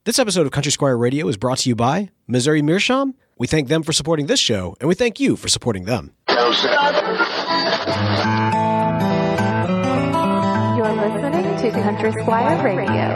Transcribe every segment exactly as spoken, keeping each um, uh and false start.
This episode of Country Squire Radio is brought to you by Missouri Meerschaum. We thank them for supporting this show, and we thank you for supporting them. You're listening to Country Squire Radio.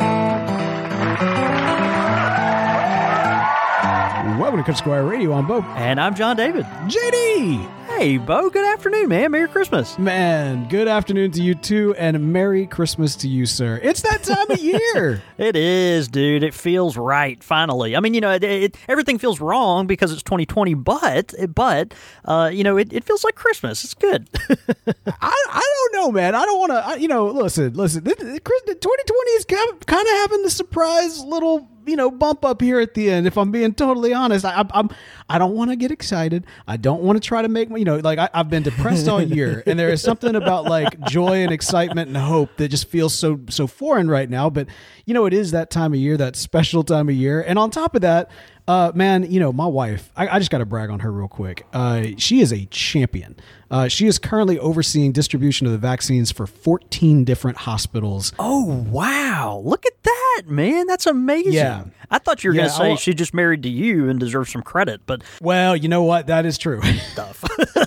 Welcome to Country Squire Radio. I'm Bo. And I'm John David. J D! Hey, Bo, good afternoon, man. Merry Christmas. Man, good afternoon to you too, and Merry Christmas to you, sir. It's that time of year. It is, dude. It feels right, finally. I mean, you know, it, it, everything feels wrong because it's twenty twenty, but, but uh, you know, it, it feels like Christmas. It's good. I, I don't know, man. I don't want to, you know, listen, listen. twenty twenty is kind of, kind of having the surprise little, you know, bump up here at the end. If I'm being totally honest, I, I'm, I don't want to get excited. I don't want to try to make, you know, like I, I've been depressed all year, and there is something about like joy and excitement and hope that just feels so, so foreign right now. But you know, it is that time of year, that special time of year, and on top of that, uh, man, you know, my wife, I, I just got to brag on her real quick. Uh, she is a champion. Uh, she is currently overseeing distribution of the vaccines for fourteen different hospitals. Oh, wow. Look at that, man. That's amazing. Yeah. I thought you were Yeah, going to say I'll- she just married to you and deserves some credit, but Well, you know what? That is true. stuff.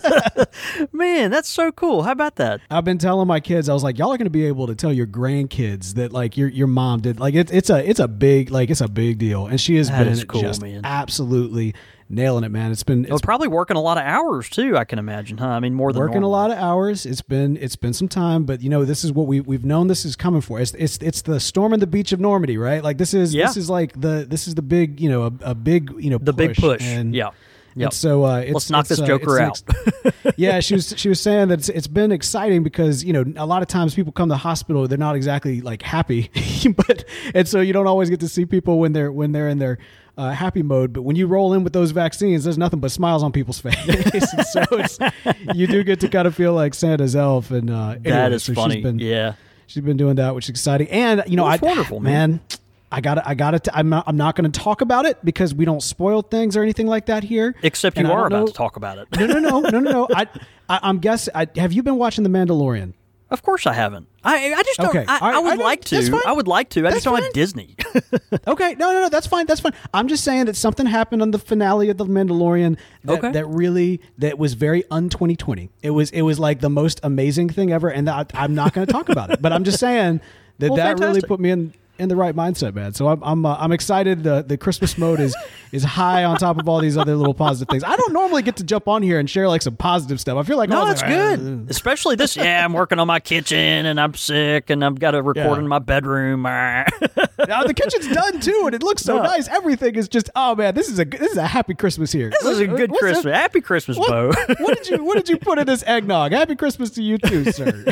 Man, that's so cool. How about that? I've been telling my kids, I was like, y'all are going to be able to tell your grandkids that like your your mom did. Like it's it's a it's a big like it's a big deal, and she has That been is cool, just man. absolutely nailing it, man. It's been Well, it's probably working a lot of hours too, I can imagine, huh? I mean, more than working normal. a lot of hours. It's been it's been some time, but you know this is what we we've known this is coming for. It's it's it's the storm on the beach of Normandy, right? Like this is Yeah. this is like the this is the big you know a, a big you know The big push. And, Yeah. And Yep. so uh, it's, Let's knock it's, this uh, joker it's an ex- yeah, she was she was saying that it's, it's been exciting because you know a lot of times people come to the hospital, they're not exactly like happy, but and so you don't always get to see people when they're when they're in their uh, happy mode. But when you roll in with those vaccines, there's nothing but smiles on people's face. And so it's, you do get to kind of feel like Santa's elf. And uh, That anyway, is so funny. She's been, Yeah. she's been doing that, which is exciting. And you know, Well, it's I wonderful, man. man. I got to I got to I'm not I'm not going to talk about it because we don't spoil things or anything like that here. Except And you I are don't about know- to talk about it. No, no, no, no, no, no. I, I I'm guessing. I, have you been watching The Mandalorian? Of course I haven't. I I just don't. Okay. I, All right. I would I know. like That's to. fine. I would like to. I That's just don't fine. have Disney. Okay, no, no, no. That's fine. That's fine. I'm just saying that something happened on the finale of The Mandalorian that, Okay. that really that was very un twenty twenty. It was it was like the most amazing thing ever, and I, I'm not going to talk about it. But I'm just saying that Well, that really fantastic. put me in. in the right mindset, man. So I'm I'm uh, I'm excited. The the Christmas mode is is high on top of all these other little positive things. I don't normally get to jump on here and share like some positive stuff. I feel like No, oh, that's like, good. Especially this. Yeah, I'm working on my kitchen and I'm sick and I've got to record Yeah. in my bedroom. Now the kitchen's done too, and it looks so No. nice. Everything is just oh man, this is a this is a happy Christmas here. This is a good What's Christmas. that- Happy Christmas, What, Bo. what did you What did you put in this eggnog? Happy Christmas to you too, sir.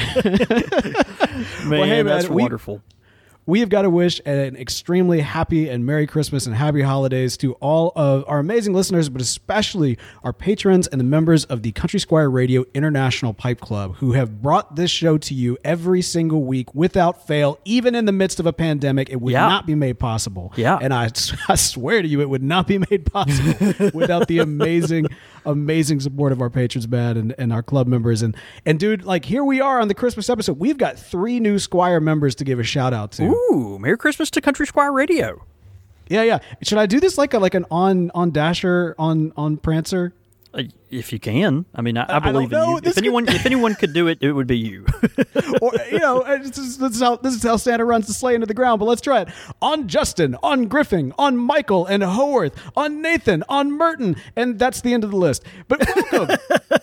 Man, hey, man, that's we- wonderful. We have got to wish an extremely happy and Merry Christmas and Happy Holidays to all of our amazing listeners, but especially our patrons and the members of the Country Squire Radio International Pipe Club, who have brought this show to you every single week without fail, even in the midst of a pandemic. It would Yeah. not be made possible. Yeah. And I, I swear to you, it would not be made possible without the amazing, amazing support of our patrons, man, and, and our club members. And, and dude, like here we are on the Christmas episode. We've got three new Squire members to give a shout out to. Ooh, Merry Christmas to Country Squire Radio. Yeah, yeah. Should I do this like a like an on on Dasher on on Prancer? Uh, if you can, I mean, I, I I don't believe in know. you. This If anyone, if anyone could do it, it would be you. Or you know, this is, this is how this is how Santa runs the sleigh into the ground. But let's try it on Justin, on Griffin, on Michael and Howarth, on Nathan, on Merton, and that's the end of the list. But welcome,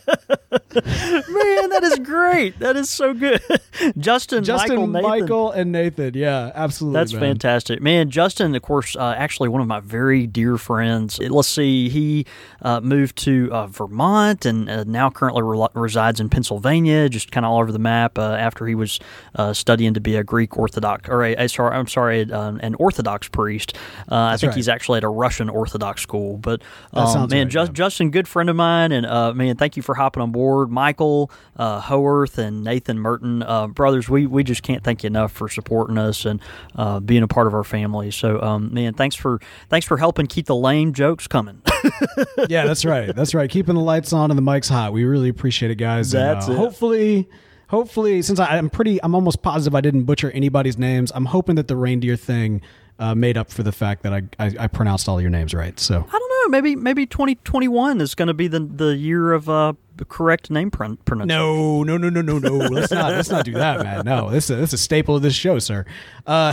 Man, that is great. That is so good. Justin, Justin, Michael, Nathan. Michael, and Nathan. Yeah, absolutely. That's man. fantastic. Man, Justin, of course, uh, actually one of my very dear friends. Let's see, he uh, moved to uh, Vermont and uh, now currently re- resides in Pennsylvania, just kind of all over the map uh, after he was uh, studying to be a Greek Orthodox, or a, a sorry, I'm sorry, um, an Orthodox priest. Uh, I think right. he's actually at a Russian Orthodox school. But That um, sounds man, right, Just, yeah. Justin, good friend of mine, and uh, man, thank you for hopping on board. Michael, uh, Howarth, and Nathan Merton, uh, brothers, we, we just can't thank you enough for supporting us and uh, being a part of our family. So, um, man, thanks for thanks for helping keep the lame jokes coming. Yeah, that's right. That's right. Keeping the lights on and the mics hot. We really appreciate it, guys. And, That's uh, it. Hopefully, hopefully, since I, I'm pretty, I'm almost positive I didn't butcher anybody's names. I'm hoping that the reindeer thing uh, made up for the fact that I, I I pronounced all your names right. So I don't know. Maybe maybe twenty twenty-one is going to be the the year of uh, the correct name pron- pronunciation. No, no, no, no, no, no. Let's not let's not do that, man. No, this is this is a staple of this show, sir. Uh,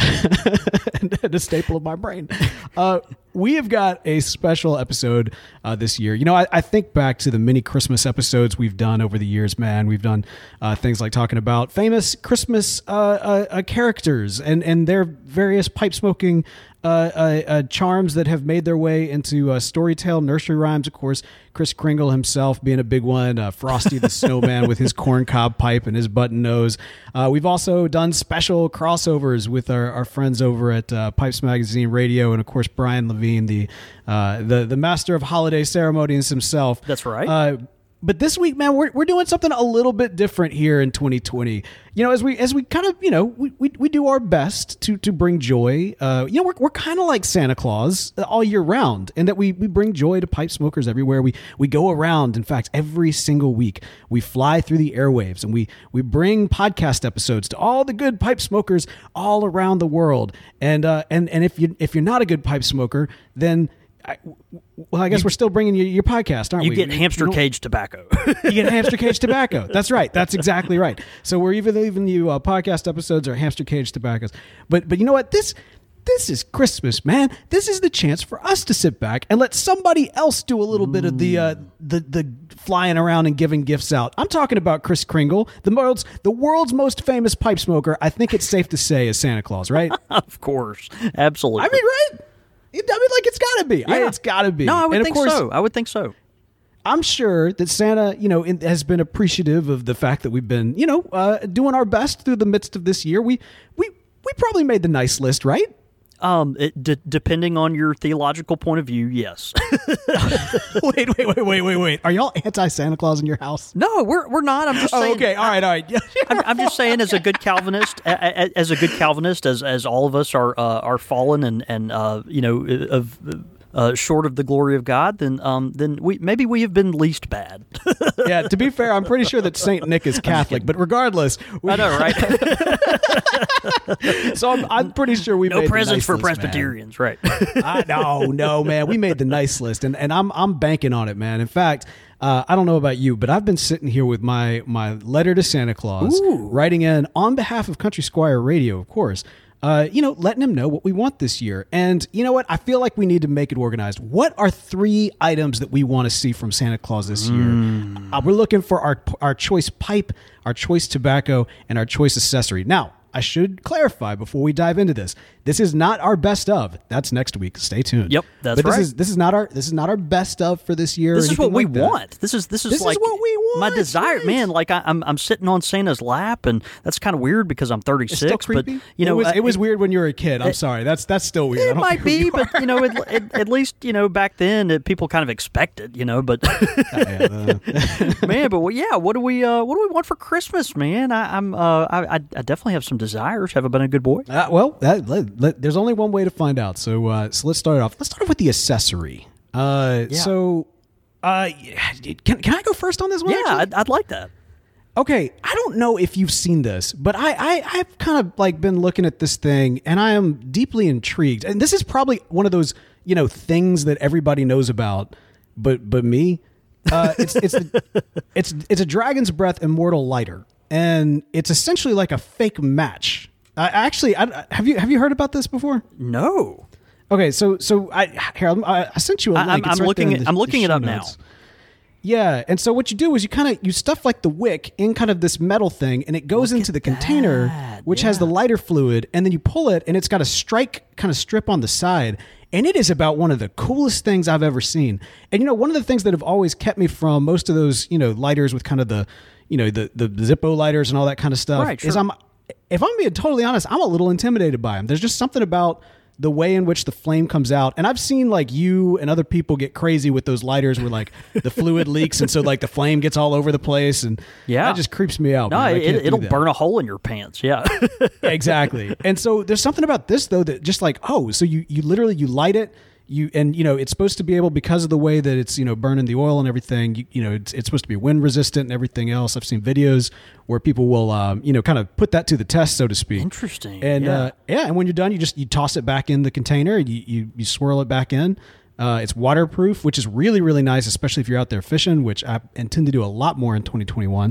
the staple of my brain. Uh, we have got a special episode uh, this year. You know, I, I think back to the many Christmas episodes we've done over the years, man. We've done uh, things like talking about famous Christmas uh, uh, uh, characters and and their various pipe smoking Uh, uh, uh, charms that have made their way into uh, Storytale nursery rhymes. Of course, Kris Kringle himself being a big one, uh, Frosty the Snowman with his corncob pipe and his button nose. Uh, we've also done special crossovers with our, our friends over at uh, Pipes Magazine Radio, and of course Brian Levine, the uh, the the master of holiday ceremonies himself. That's right. Uh, But this week, man, we're we're doing something a little bit different here in twenty twenty. You know, as we as we kind of, you know, we, we, we do our best to to bring joy. Uh, you know, we're we're kind of like Santa Claus all year round, in that we we bring joy to pipe smokers everywhere. We we go around. In fact, every single week we fly through the airwaves and we we bring podcast episodes to all the good pipe smokers all around the world. And uh, and and if you if you're not a good pipe smoker, then I, well, I guess you, we're still bringing you your podcast, aren't you we? Get you, hamster you cage tobacco. You get hamster cage tobacco. That's right. That's exactly right. So we're even leaving you uh, podcast episodes or hamster cage tobaccos. But but you know what? This this is Christmas, man. This is the chance for us to sit back and let somebody else do a little mm. bit of the uh, the the flying around and giving gifts out. I'm talking about Kris Kringle, the world's the world's most famous pipe smoker. I think it's safe to say is Santa Claus, right? Of course, absolutely. I mean, right? I mean, like, it's got to be. Yeah. I, it's got to be. No, I would and think of course, so. I would think so. I'm sure that Santa, you know, in, has been appreciative of the fact that we've been, you know, uh, doing our best through the midst of this year. We we we probably made the nice list, right? Um, it, d- depending on your theological point of view, yes. wait, wait, wait, wait, wait, wait. Are y'all anti-Santa Claus in your house? No, we're we're not. I'm just saying. Oh, okay, all right, all right. I'm, I'm just saying, as a good Calvinist, as a good Calvinist, as as all of us are uh, are fallen and and uh, you know of. Uh, short of the glory of God, then um, then we maybe we have been least bad. Yeah, to be fair, I'm pretty sure that Saint Nick is Catholic, but regardless, we, I know, right? So I'm, I'm pretty sure we no made presents the nice for list, Presbyterians, man. right? I, no, no, man, we made the nice list, and and I'm I'm banking on it, man. In fact. Uh, I don't know about you, but I've been sitting here with my my letter to Santa Claus, Ooh. writing in on behalf of Country Squire Radio, of course. Uh, you know, letting him know what we want this year. And you know what? I feel like we need to make it organized. What are three items that we want to see from Santa Claus this year? Mm. Uh, we're looking for our our choice pipe, our choice tobacco, and our choice accessory. Now, I should clarify before we dive into this. This is not our best of. That's next week. Stay tuned. Yep, that's but this right. Is, this is not our this is not our best of for this year. This is what we like that. want. This is this is This like is what we want. my desire, right. man. Like I, I'm I'm sitting on Santa's lap, and that's kind of weird because I'm thirty-six. It's still creepy. But you know, it was, uh, it was weird when you were a kid. I'm it- sorry. That's that's still weird. I It don't might care who be, you but are. you know, at, at, at least you know back then it, people kind of expected, you know. But Yeah, uh, man, but well, yeah, what do we uh, what do we want for Christmas, man? I, I'm uh, I, I I definitely have some desires. Have I been a good boy? Uh, well, that, let, let, there's only one way to find out. So, uh, so let's start off. Let's start off with the accessory. Uh, Yeah. So, uh, can can I go first on this one? Yeah, actually? I'd, I'd like that. Okay, I don't know if you've seen this, but I, I I've kind of like been looking at this thing, and I am deeply intrigued. And this is probably one of those you know things that everybody knows about, but but me. Uh, it's it's it's it's a Dragon's Breath Immortal Lighter, and it's essentially like a fake match. Uh, actually, I, have you have you heard about this before? No. Okay, so so I here I, I sent you a I- link. I'm- It's I'm right looking there in it- the- I'm the looking it show up now. notes. Yeah, and so what you do is you kind of you stuff like the wick in kind of this metal thing, and it goes Look into at the container, that, which has yeah. the lighter fluid, and then you pull it, and it's got a strike kind of strip on the side, and it is about one of the coolest things I've ever seen. And you know, one of the things that have always kept me from most of those you know lighters with kind of the you know the the Zippo lighters and all that kind of stuff Right, is sure. I'm if I'm being totally honest, I'm a little intimidated by them. There's just something about the way in which the flame comes out. And I've seen like you and other people get crazy with those lighters where like the fluid leaks. And so like the flame gets all over the place. And Yeah. that just creeps me out. No, man. I can't it, do it'll that. burn a hole in your pants. Yeah. Exactly. And so there's something about this though, that just like, oh, so you, you literally, you light it, You and you know it's supposed to be able, because of the way that it's you know burning the oil and everything. You, you know it's, it's supposed to be wind resistant and everything else. I've seen videos where people will um, you know kind of put that to the test, so to speak. Interesting. And yeah. Uh, yeah, and when you're done, you just you toss it back in the container. You you, you swirl it back in. Uh, it's waterproof, which is really really nice, especially if you're out there fishing, which I intend to do a lot more in twenty twenty-one.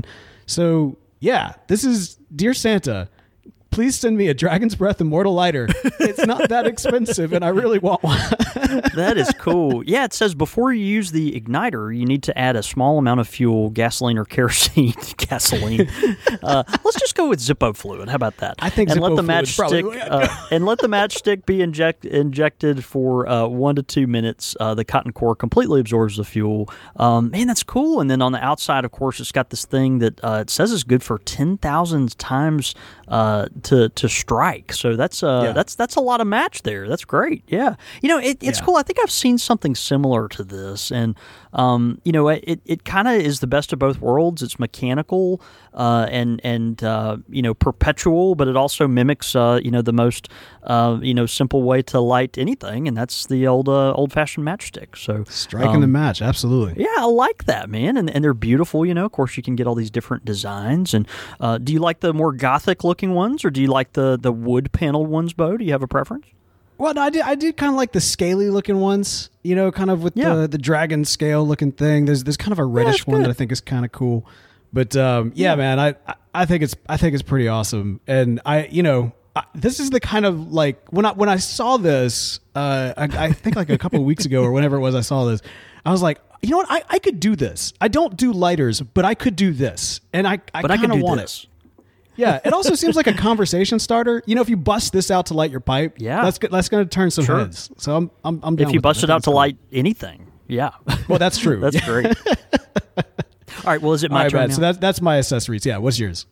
So yeah, this is Dear Santa. Please send me a Dragon's Breath Immortal lighter. It's not that expensive, and I really want one. That is cool. Yeah, it says before you use the igniter, you need to add a small amount of fuel, gasoline or kerosene. gasoline. Uh, let's just go with Zippo fluid. How about that? I think and Zippo let the fluid's matchstick uh, and let the matchstick be inject, injected for uh, one to two minutes. Uh, the cotton core completely absorbs the fuel. Um, man, that's cool. And then on the outside, of course, it's got this thing that uh, it says is good for ten thousand times uh, to to strike. So that's uh, Yeah. that's that's a lot of match there. That's great. Yeah, you know it, it's Yeah. cool. I think I've seen something similar to this, and um, you know it it kind of is the best of both worlds. It's mechanical uh, and and uh, you know perpetual, but it also mimics uh, you know the most uh, you know simple way to light anything, and that's the old uh, old fashioned matchstick. So Striking um, the match, absolutely. yeah, I like that, man, and and they're beautiful. You know, of course, you can get all these different designs. And uh, do you like the more gothic looking ones, or do you like the the wood paneled ones, Bo? Do you have a preference? Well, no, I did. I did kind of like the scaly looking ones. You know, kind of with Yeah. the the dragon scale looking thing. There's there's kind of a reddish it's one good. that I think is kind of cool. But um, yeah, Yeah. man, I I- I think it's I think it's pretty awesome. And I you know I, this is the kind of like when I when I saw this, uh, I, I think like a couple of weeks ago or whenever it was I saw this, I was like, you know what, I, I could do this. I don't do lighters, but I could do this, and I I But I kind can of do want this. it. Yeah, it also seems like a conversation starter. You know, if you bust this out to light your pipe, Yeah. that's go- that's going to turn some Sure. heads. So I'm I'm I'm down If you with bust that. it I out think to it's light anything, yeah. cool. Well, that's true. That's Yeah. great. All right, well, is it All my right, turn Brad. now? So that's that's my accessories. Yeah, what's yours?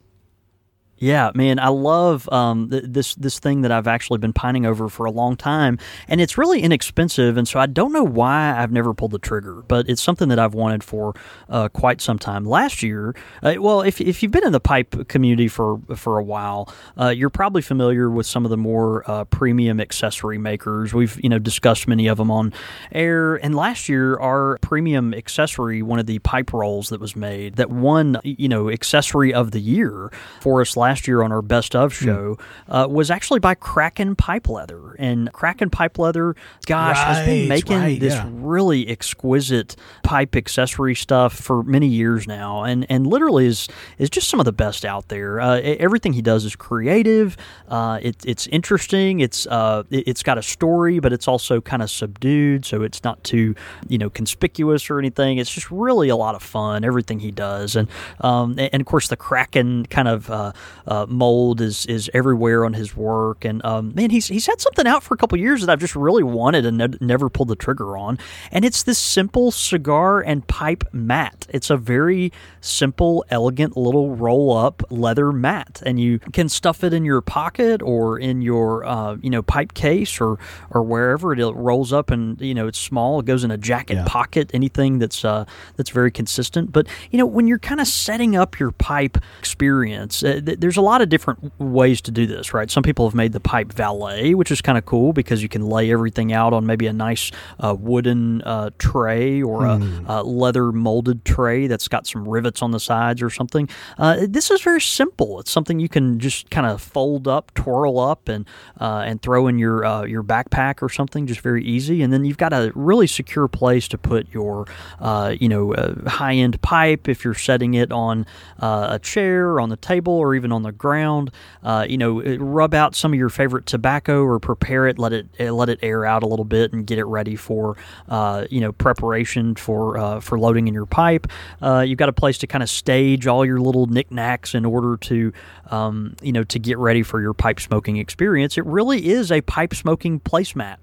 Yeah, man, I love um, th- this this thing that I've actually been pining over for a long time, and it's really inexpensive, and so I don't know why I've never pulled the trigger, but it's something that I've wanted for uh, quite some time. Last year, uh, well, if if you've been in the pipe community for for a while, uh, you're probably familiar with some of the more uh, premium accessory makers. We've you know discussed many of them on air, and last year our premium accessory, one of the pipe rolls that was made, that won you know accessory of the year for us last year on our best of show, uh, was actually by Kraken Pipe Leather. And Kraken Pipe Leather, gosh, has been Right, making right, this yeah. really exquisite pipe accessory stuff for many years now, and and literally is is just some of the best out there. Uh, e- everything he does is creative. Uh, it, it's interesting. It's uh, it, it's got a story, but it's also kind of subdued, so it's not too you know conspicuous or anything. It's just really a lot of fun. Everything he does, and um, and, and of course the Kraken kind of uh, uh, mold is is everywhere on his work. And um, man, he's he's had something out for a couple years that I've just really wanted and ne- never pulled the trigger on. And it's this simple cigar and pipe mat. It's a very simple, elegant little roll up leather mat, and you can stuff it in your pocket or in your uh, you know pipe case or or wherever. It rolls up, and you know it's small. It goes in a jacket Yeah. pocket. Anything that's uh, that's very consistent. But you know when you're kind of setting up your pipe experience, uh, th- there's a lot of different ways to do this, right? Some people have made the pipe valet, which is kind of cool because you can lay everything out on maybe a nice uh, wooden uh, tray or a, a leather molded tray that's got some rivets on the sides or something. Uh, this is very simple. It's something you can just kind of fold up, twirl up, and uh, and throw in your uh, your backpack or something, just very easy. And then you've got a really secure place to put your uh, you know uh, high end pipe if you're setting it on uh, a chair, or on the table, or even on the ground. Uh, you know, rub out some of your favorite tobacco or prepare it, let it let it air out a little bit, and get it ready for uh, you know preparation for uh, for loading in your pipe. Uh, you've got a place to kind of stage all your little knickknacks in order to um, you know to get ready for your pipe smoking experience. It really is a pipe smoking placemat.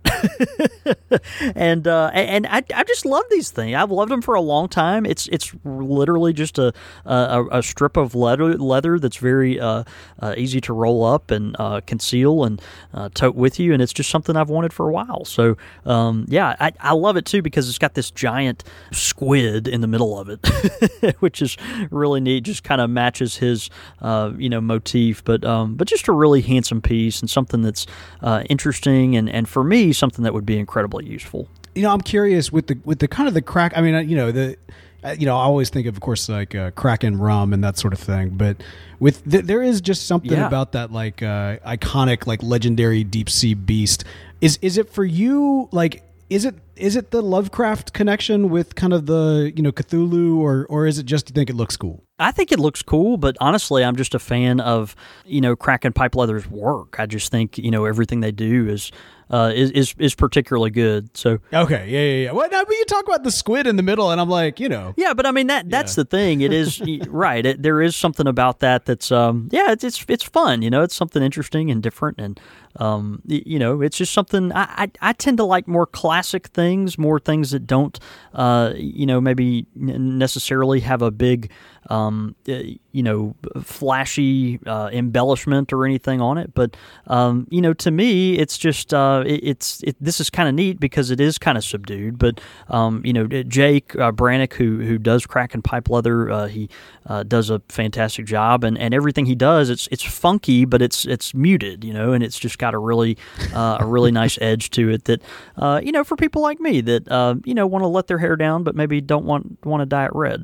and uh, and I, I just love these things. I've loved them for a long time. It's it's literally just a a, a strip of leather leather that's very uh, uh, uh, easy to roll up and uh, conceal and uh, tote with you, and it's just something I've wanted for a while. So um, yeah, I, I love it too because it's got this giant squid in the middle of it, which is really neat. Just kind of matches his uh, you know motif, but um, but just a really handsome piece and something that's uh, interesting and, and for me something that would be incredibly useful. You know, I'm curious with the with the kind of the crack. I mean, you know the. You know, I always think of, of course, like uh, Kraken rum and that sort of thing. But with th- there is just something yeah. about that, like uh, iconic, like legendary deep sea beast. Is is it for you? Like, is it is it the Lovecraft connection with kind of the you know Cthulhu, or or is it just you think it looks cool? I think it looks cool, but honestly, I'm just a fan of you know Kraken Pipe Leather's work. I just think you know everything they do is. Uh, is, is is particularly good. So okay, yeah, yeah, yeah. Well, now, but you talk about the squid in the middle, and I'm like, you know, yeah, but I mean that that's yeah. the thing. It is right. It, there is something about that that's um yeah, it's it's it's fun. You know, it's something interesting and different, and um you know, it's just something. I I, I tend to like more classic things, more things that don't uh you know maybe necessarily have a big um you know flashy uh, embellishment or anything on it. But um you know, to me, it's just uh. It, it's it, this is kind of neat because it is kind of subdued, but um, you know Jake uh, Brannick, who who does Kraken Pipe Leather, uh, he uh, does a fantastic job, and, and everything he does, it's it's funky, but it's it's muted, you know, and it's just got a really uh, a really nice edge to it that uh, you know for people like me that uh, you know want to let their hair down, but maybe don't want want to dye it red.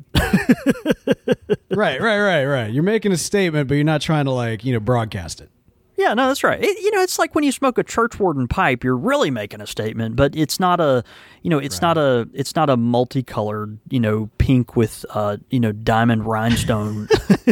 right, right, right, right. You're making a statement, but you're not trying to like you know broadcast it. Yeah, no, that's right. It, you know, it's like when you smoke a Churchwarden pipe, you're really making a statement, but it's not a, you know, it's right. not a, it's not a multicolored, you know, pink with, uh, you know, diamond rheinstone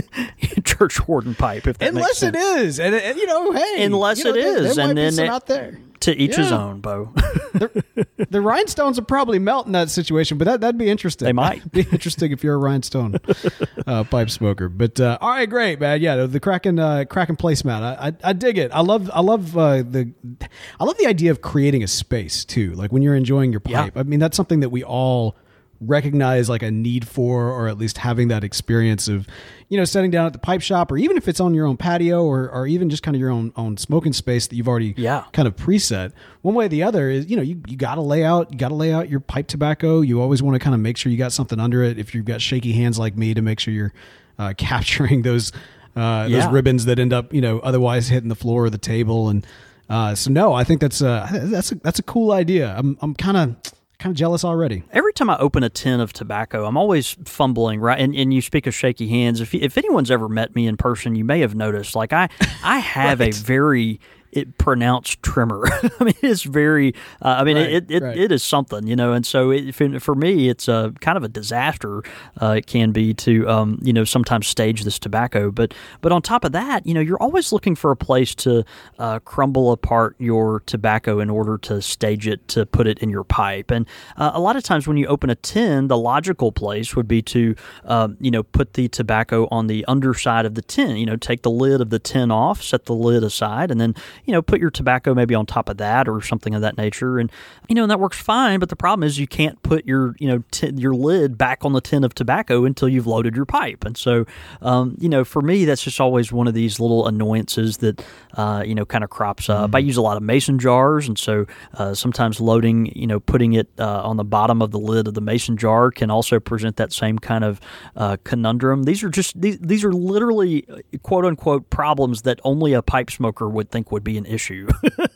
Churchwarden pipe. If that unless makes sense. it is, and, and you know, hey, unless you know, it there, is, there and might then be some it, out there. To each yeah. his own, Bo. the, the rhinestones will probably melt in that situation, but that that'd be interesting. They might That'd be interesting if you're a rhinestone uh, pipe smoker. But uh, all right, great, man. Yeah, the, the Kraken uh, Kraken placemat. I, I I dig it. I love I love uh, the I love the idea of creating a space too. Like when you're enjoying your pipe. Yeah. I mean, that's something that we all recognize like a need for, or at least having that experience of, you know, sitting down at the pipe shop, or even if it's on your own patio, or, or even just kind of your own own smoking space that you've already yeah. kind of preset. One way or the other is, you know, you, you got to lay out, you got to lay out your pipe tobacco. You always want to kind of make sure you got something under it. If you've got shaky hands like me, to make sure you're uh, capturing those uh, yeah. those ribbons that end up, you know, otherwise hitting the floor or the table. And uh, so, no, I think that's a that's a, that's a cool idea. I'm I'm kind of. Kind of jealous already. Every time I open a tin of tobacco, I'm always fumbling, right? And, and you speak of shaky hands. If if anyone's ever met me in person, you may have noticed, like I, I have right. a very it pronounced tremor. I mean, it's very. Uh, I mean, right, it it, right. it is something, you know. And so, it, for me, it's a kind of a disaster. Uh, it can be to um, you know sometimes stage this tobacco, but but on top of that, you know, you're always looking for a place to uh, crumble apart your tobacco in order to stage it to put it in your pipe. And uh, a lot of times, when you open a tin, the logical place would be to um, you know put the tobacco on the underside of the tin. You know, take the lid of the tin off, set the lid aside, and then you know, put your tobacco maybe on top of that or something of that nature. And, you know, and that works fine. But the problem is you can't put your, you know, t- your lid back on the tin of tobacco until you've loaded your pipe. And so, um, you know, for me, that's just always one of these little annoyances that, uh, you know, kind of crops up. Mm-hmm. I use a lot of mason jars. And so uh, sometimes loading, you know, putting it uh, on the bottom of the lid of the mason jar can also present that same kind of uh, conundrum. These are just, these, these are literally quote unquote problems that only a pipe smoker would think would be an issue.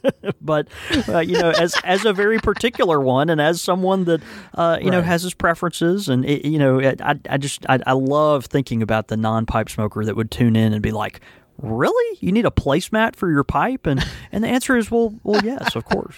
But uh, you know, as as a very particular one, and as someone that uh, you right. know has his preferences, and it, you know, I I just I, I love thinking about the non-pipe smoker that would tune in and be like, really? You need a placemat for your pipe? And and the answer is, well, well, yes, of course.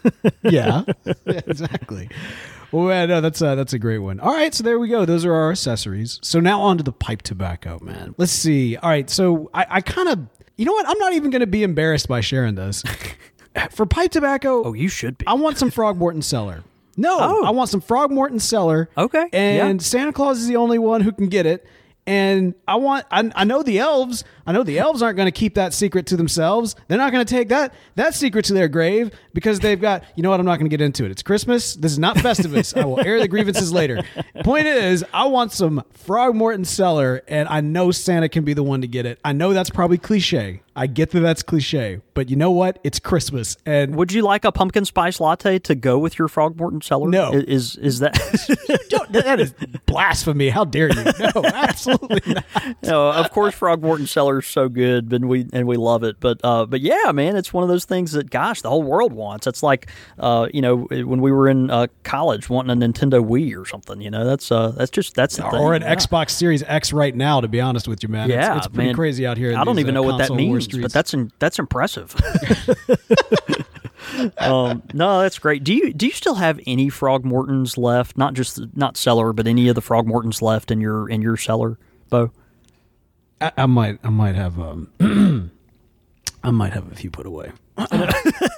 yeah. yeah, exactly. Well, man, no, that's a, that's a great one. All right, so there we go. Those are our accessories. So now on to the pipe tobacco, man. Let's see. All right, so I, I kind of, you know what? I'm not even going to be embarrassed by sharing this. For pipe tobacco, oh, you should be. I want some Frogmorton Cellar. No, oh. I want some Frogmorton Cellar. Okay. And yeah. Santa Claus is the only one who can get it. And I want, I, I know the elves, I know the elves aren't going to keep that secret to themselves. They're not going to take that, that secret to their grave because they've got, you know what, I'm not going to get into it. It's Christmas. This is not Festivus. I will air the grievances later. Point is, I want some Frogmorton Cellar, and I know Santa can be the one to get it. I know that's probably cliche. I get that that's cliche, but you know what? It's Christmas. And would you like a pumpkin spice latte to go with your Frogmorton Cellar? No. Is is that? Don't, that is blasphemy. How dare you? No, absolutely not. No, of course, Frogmorton Cellar is so good, and we and we love it. But uh, but yeah, man, it's one of those things that, gosh, the whole world wants. It's like uh, you know, when we were in uh, college wanting a Nintendo Wii or something. You know, that's uh, that's just that's the thing. Or an yeah. Xbox Series X right now. To be honest with you, man, Yeah, it's, it's pretty man. crazy out here. In I don't these, even uh, know what that console war means, streets. but that's in, that's impressive. um, no, that's great. Do you do you still have any Frogmortons left? Not just not cellar, but any of the Frogmortons left in your in your cellar, Bo? I, I might, I might have, um, I might have a few put away. You don't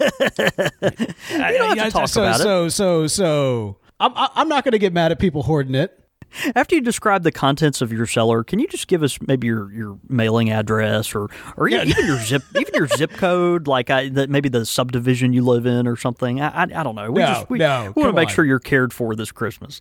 have to talk so, about it. so, so, so, I'm, I'm not going to get mad at people hoarding it. After you describe the contents of your cellar, can you just give us maybe your, your mailing address or or Yeah. even your zip even your zip code, like I, the, maybe the subdivision you live in or something? I I, I don't know. We No, just we, no, we want to come make on. sure you're cared for this Christmas.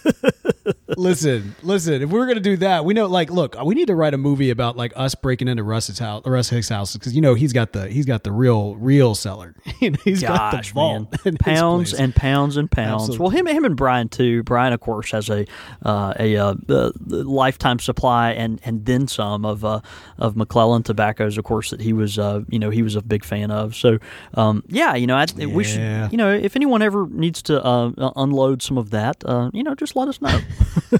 Listen, listen. If we we're gonna do that, we know. Like, look, we need to write a movie about like us breaking into Russ's house, Russ Hicks' house, because you know he's got the he's got the real real cellar. You know, he's got the Gosh, vault, man, in his pounds place. and pounds and pounds. Absolutely. Well, him, him and Brian too. Brian, of course, has a uh, a uh, uh, lifetime supply and, and then some of uh, of McClellan tobaccos, of course, that he was uh, you know he was a big fan of. So um, yeah, you know, I, we should Yeah. you know if anyone ever needs to uh, unload some of that, uh, you know, just let us know.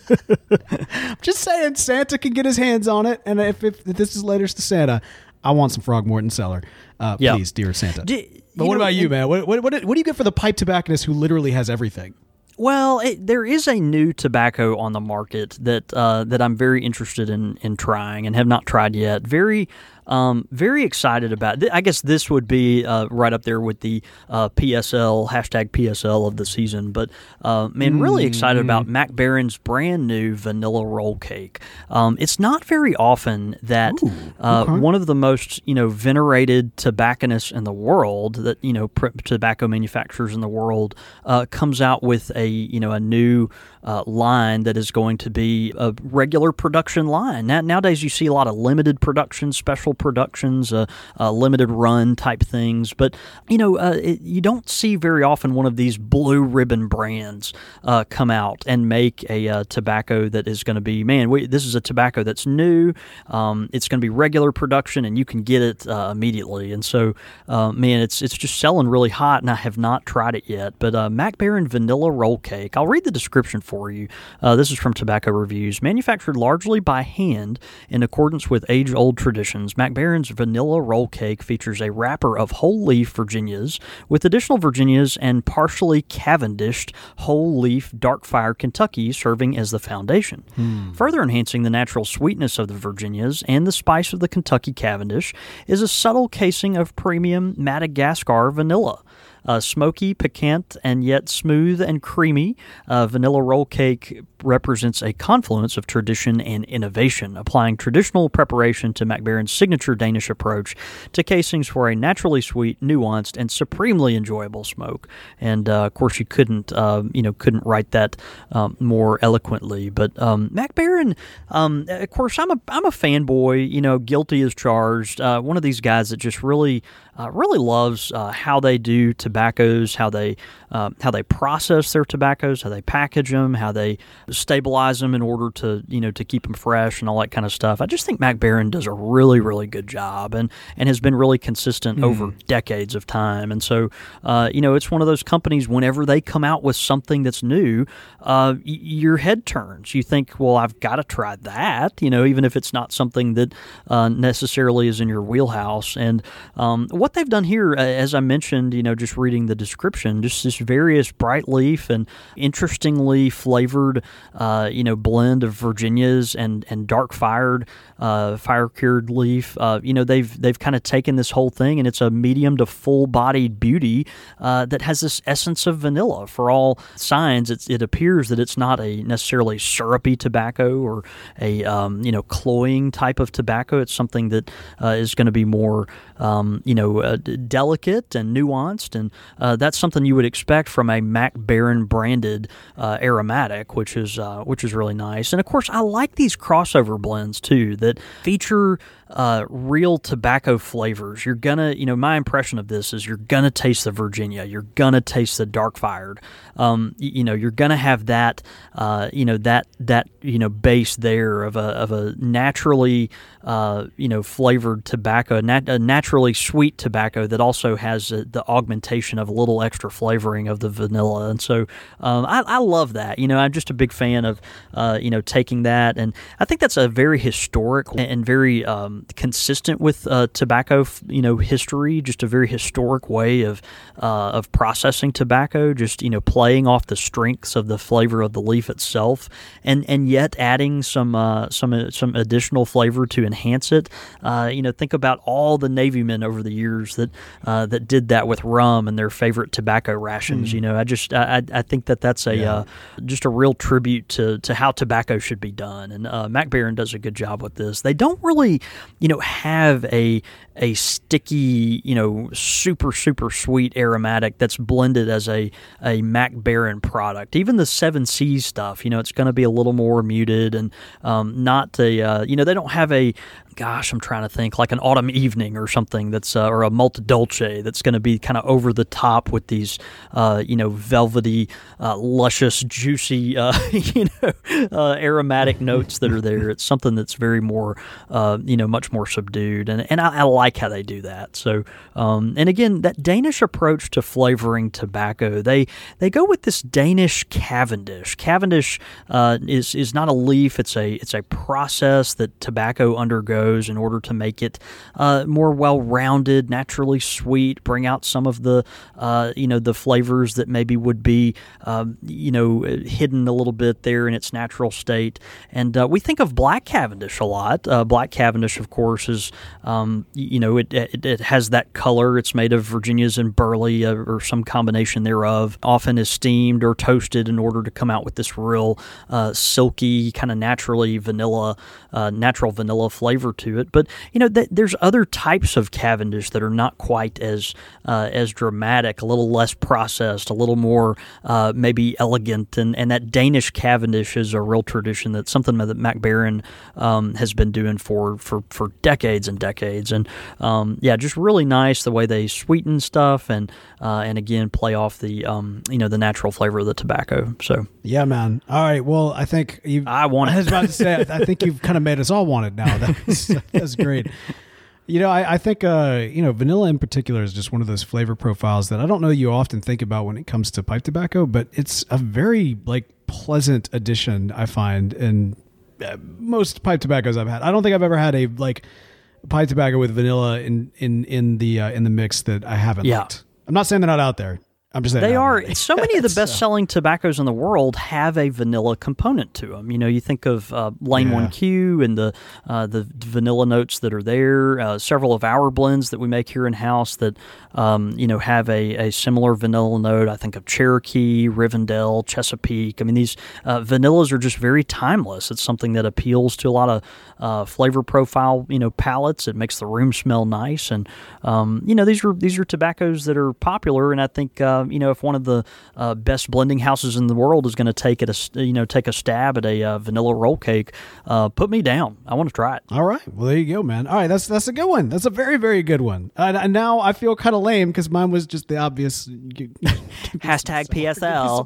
Just saying, Santa can get his hands on it, and if, if, if this is letters to Santa, I want some Frogmorton Cellar, uh, Yeah. please, dear Santa. Do- but you what know, about you, and- man? What, what what what do you get for the pipe tobacconist who literally has everything? Well, it, there is a new tobacco on the market that uh, that I'm very interested in in trying and have not tried yet. Very, um, very excited about. I guess this would be uh, right up there with the uh, P S L hashtag P S L of the season. But uh, man, really excited about Mac Baron's brand new vanilla roll cake. Um, it's not very often that Ooh, uh, okay. one of the most you know venerated tobacconists in the world, that you know pr- tobacco manufacturers in the world, uh, comes out with a you know a new uh, line that is going to be a regular production line. Now, nowadays you see a lot of limited production, special productions, uh, uh, limited run type things, but you know uh, it, you don't see very often one of these blue ribbon brands uh, come out and make a uh, tobacco that is going to be, man, we, this is a tobacco that's new. Um, it's going to be regular production and you can get it uh, immediately. And so, uh, man, it's it's just selling really hot, and I have not tried it yet. But uh, Mac Baron Vanilla Roll Cake, I'll read the description for you. Uh, this is from Tobacco Reviews. Manufactured largely by hand in accordance with age-old traditions, Mac Baron's Vanilla Roll Cake features a wrapper of whole leaf Virginias with additional Virginias and partially Cavendished whole leaf Darkfire Kentucky serving as the foundation. Further enhancing the natural sweetness of the Virginias and the spice of the Kentucky Cavendish is a subtle casing of premium Madagascar vanilla. Uh, smoky, piquant, and yet smooth and creamy, uh, vanilla roll cake represents a confluence of tradition and innovation, applying traditional preparation to Mac Baron's signature Danish approach to casings for a naturally sweet, nuanced, and supremely enjoyable smoke. And uh, of course, you couldn't, uh, you know, couldn't write that um, more eloquently. But um, Mac Baron, um, of course, I'm a I'm a fanboy. You know, guilty as charged. Uh, one of these guys that just really. Uh, really loves uh, how they do tobaccos, how they uh, how they process their tobaccos, how they package them, how they stabilize them in order to you know to keep them fresh and all that kind of stuff. I just think Mac Baron does a really really good job and and has been really consistent mm. over decades of time. And so uh, you know it's one of those companies. Whenever they come out with something that's new, uh, y- your head turns. You think, well, I've got to try that. You know, even if it's not something that uh, necessarily is in your wheelhouse. And um, what what they've done here, uh, as I mentioned, you know, just reading the description, just this various bright leaf and interestingly flavored, uh, you know, blend of Virginias and and dark fired, uh, fire cured leaf. Uh, you know, they've they've kind of taken this whole thing, and it's a medium to full bodied beauty uh, that has this essence of vanilla. For all signs, it's, it appears that it's not a necessarily syrupy tobacco or a um, you know cloying type of tobacco. It's something that uh, is going to be more um, you know uh, delicate and nuanced, and uh, that's something you would expect from a Mac Baren branded uh, aromatic, which is uh, which is really nice. And of course, I like these crossover blends too that feature uh, real tobacco flavors. You're gonna, you know, my impression of this is you're gonna taste the Virginia, you're gonna taste the dark fired. Um, you, you know, you're gonna have that, uh, you know, that that you know base there of a of a naturally, uh, you know, flavored tobacco, nat- a naturally sweet tobacco that also has uh, the augmentation of a little extra flavoring of the vanilla. And so um, I, I love that. You know, I'm just a big fan of, uh, you know, taking that, and I think that's a very historic and very um, consistent with uh, tobacco, you know, history. Just a very historic way of uh, of processing tobacco. Just you know, playing off the strengths of the flavor of the leaf itself, and and yet adding some uh, some some additional flavor to enhance it. Uh, you know, think about all the Navy men over the years that uh, that did that with rum and their favorite tobacco rations. Mm. You know, I just I I think that that's a yeah. uh, just a real tribute to to how tobacco should be done. And uh, Mac Baren does a good job with this. They don't really, you know, have a a sticky, you know, super super sweet aromatic that's blended as a a Mac Baren product. Even the Seven Seas stuff, you know, it's going to be a little more muted and um, not a, uh, you know, they don't have a, gosh, I'm trying to think, like an Autumn Evening or something that's, uh, or a Malta Dolce that's going to be kind of over the top with these, uh, you know, velvety, uh, luscious, juicy, uh, you know, uh, aromatic notes that are there. It's something that's very more, uh, you know, much more subdued. And, and I, I like how they do that. So, um, and again, that Danish approach to flavoring tobacco, they, they go with this Danish Cavendish. Cavendish, uh, is, is not a leaf. It's a, it's a process that tobacco undergoes in order to make it uh, more well-rounded, naturally sweet, bring out some of the, uh, you know, the flavors that maybe would be, um, you know, hidden a little bit there in its natural state. And uh, we think of Black Cavendish a lot. Uh, Black Cavendish, of course, is, um, you know, it, it it has that color. It's made of Virginias and burley uh, or some combination thereof. Often is steamed or toasted in order to come out with this real uh, silky, kind of naturally vanilla, uh, natural vanilla flavor to it. But you know, th- there's other types of Cavendish that are not quite as uh, as dramatic, a little less processed, a little more uh, maybe elegant, and, and that Danish Cavendish is a real tradition. That's something that Mac Baren um, has been doing for, for, for decades and decades. And um, yeah, just really nice the way they sweeten stuff and uh, and again play off the um, you know the natural flavor of the tobacco. So yeah, man. All right, well, I think you. I want it. I was about to say, I think you've kind of made us all want it now. That was, that's great. You know, I, I think, uh, you know, vanilla in particular is just one of those flavor profiles that I don't know you often think about when it comes to pipe tobacco, but it's a very, like, pleasant addition, I find, in uh, most pipe tobaccos I've had. I don't think I've ever had a, like, pipe tobacco with vanilla in, in, in, the, uh, in the mix that I haven't yeah. liked. I'm not saying they're not out there. I'm just saying they are. Really. So many of the so. best-selling tobaccos in the world have a vanilla component to them. You know, you think of uh, Lane yeah. one Q and the uh, the vanilla notes that are there. Uh, several of our blends that we make here in house that um, you know have a, a similar vanilla note. I think of Cherokee, Rivendell, Chesapeake. I mean, these uh, vanillas are just very timeless. It's something that appeals to a lot of uh, flavor profile, you know, palates. It makes the room smell nice, and um, you know, these are these are tobaccos that are popular, and I think. Uh, You know, if one of the uh, best blending houses in the world is going to take it, a, you know, take a stab at a uh, vanilla roll cake, uh, put me down. I want to try it. All right, well there you go, man. All right, that's that's a good one. That's a very very good one. Uh, and now I feel kind of lame because mine was just the obvious. Hashtag P S L.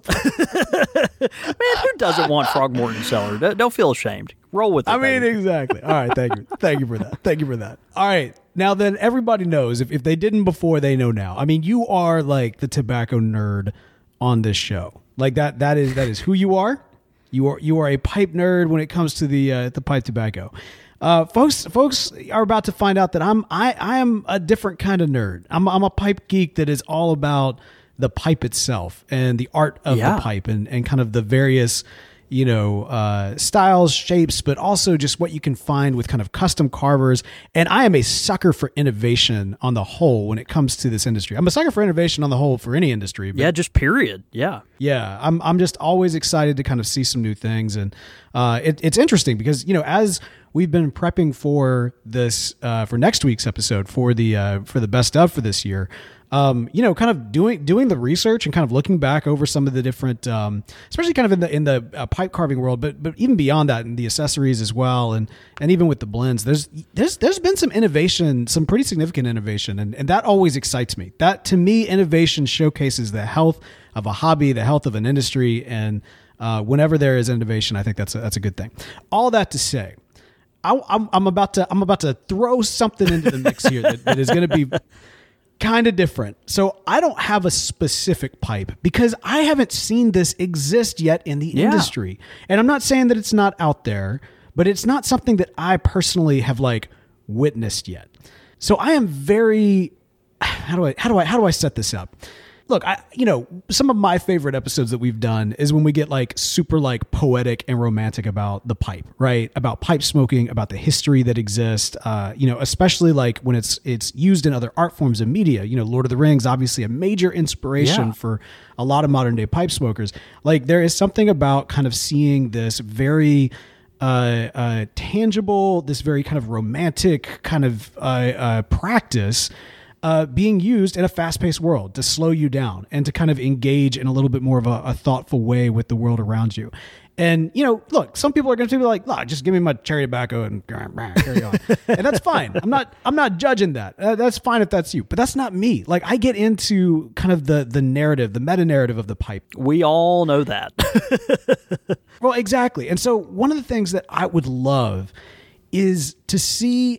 Man, who doesn't want Frogmorton Cellar? Don't, don't feel ashamed. Roll with it. I mean, baby. exactly. All right, thank you, thank you for that. Thank you for that. All right. Now then, everybody knows. If, if they didn't before, they know now. I mean, you are like the tobacco nerd on this show. Like that. That is that is who you are. You are you are a pipe nerd when it comes to the uh, the pipe tobacco. Uh, folks, folks are about to find out that I'm I, I am a different kind of nerd. I'm I'm a pipe geek that is all about the pipe itself and the art of Yeah. the pipe and, and kind of the various, you know, uh, styles, shapes, but also just what you can find with kind of custom carvers. And I am a sucker for innovation on the whole when it comes to this industry. I'm a sucker for innovation on the whole for any industry. But Yeah, just period. Yeah. yeah, I'm I'm just always excited to kind of see some new things, and uh, it, it's interesting because you know as we've been prepping for this uh, for next week's episode for the uh, for the best of for this year. Um, you know, kind of doing doing the research and kind of looking back over some of the different, um, especially kind of in the in the uh, pipe carving world, but but even beyond that, in the accessories as well, and and even with the blends, there's there's there's been some innovation, some pretty significant innovation, and and that always excites me. That to me, innovation showcases the health of a hobby, the health of an industry, and uh, whenever there is innovation, I think that's a, that's a good thing. All that to say, I, I'm I'm about to I'm about to throw something into the mix here that, that is going to be kind of different. So I don't have a specific pipe because I haven't seen this exist yet in the Yeah. industry. And I'm not saying that it's not out there, but it's not something that I personally have like witnessed yet. So I am very, how do I, how do I, how do I set this up? Look, I, you know, some of my favorite episodes that we've done is when we get like super like poetic and romantic about the pipe, right? About pipe smoking, about the history that exists, uh, you know, especially like when it's it's used in other art forms of media. You know, Lord of the Rings, obviously a major inspiration Yeah. for a lot of modern day pipe smokers. Like there is something about kind of seeing this very uh, uh, tangible, this very kind of romantic kind of uh, uh, practice Uh, being used in a fast-paced world to slow you down and to kind of engage in a little bit more of a, a thoughtful way with the world around you. And, you know, look, some people are going to be like, "Look, just give me my cherry tobacco and carry on." And that's fine. I'm not, I'm not judging that. Uh, that's fine if that's you, but that's not me. Like I get into kind of the, the narrative, the meta narrative of the pipe. We all know that. Well, exactly. And so one of the things that I would love is to see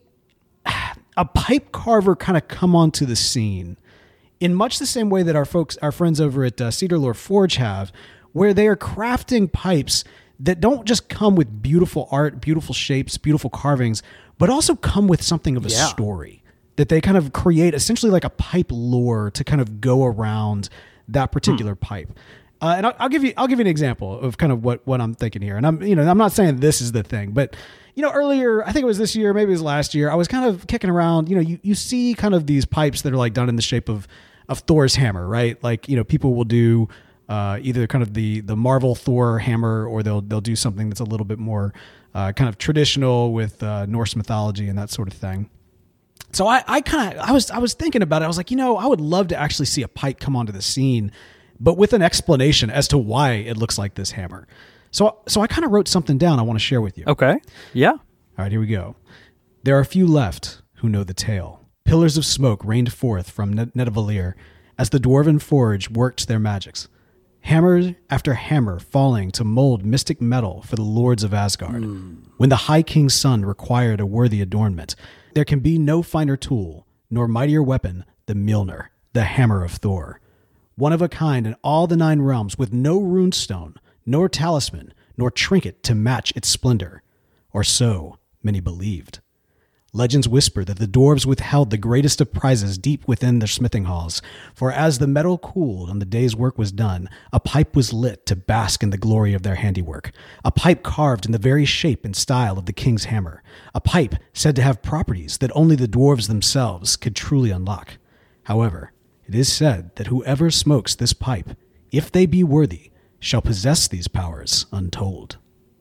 a pipe carver kind of come onto the scene in much the same way that our folks, our friends over at uh, Cedar Lore Forge have, where they are crafting pipes that don't just come with beautiful art, beautiful shapes, beautiful carvings, but also come with something of a Yeah. story that they kind of create essentially like a pipe lore to kind of go around that particular pipe. Uh, and I'll, I'll give you, I'll give you an example of kind of what, what I'm thinking here. And I'm, you know, I'm not saying this is the thing, but you know, earlier, I think it was this year, maybe it was last year, I was kind of kicking around, you know, you, you see kind of these pipes that are like done in the shape of, of Thor's hammer, right? Like, you know, people will do, uh, either kind of the, the Marvel Thor hammer, or they'll, they'll do something that's a little bit more, uh, kind of traditional with, uh, Norse mythology and that sort of thing. So I, I kind of, I was, I was thinking about it. I was like, you know, I would love to actually see a pipe come onto the scene, but with an explanation as to why it looks like this hammer. So, so I kind of wrote something down I want to share with you. Okay. Yeah. All right, here we go. There are few left who know the tale. Pillars of smoke rained forth from Nidavellir as the dwarven forge worked their magics. Hammer after hammer falling to mold mystic metal for the lords of Asgard. Mm. When the High King's son required a worthy adornment, there can be no finer tool, nor mightier weapon, the Mjolnir, the hammer of Thor. One of a kind in all the nine realms, with no runestone, nor talisman, nor trinket to match its splendor. Or so many believed. Legends whisper that the dwarves withheld the greatest of prizes deep within their smithing halls, for as the metal cooled and the day's work was done, a pipe was lit to bask in the glory of their handiwork, a pipe carved in the very shape and style of the king's hammer, a pipe said to have properties that only the dwarves themselves could truly unlock. However, it is said that whoever smokes this pipe, if they be worthy, shall possess these powers untold.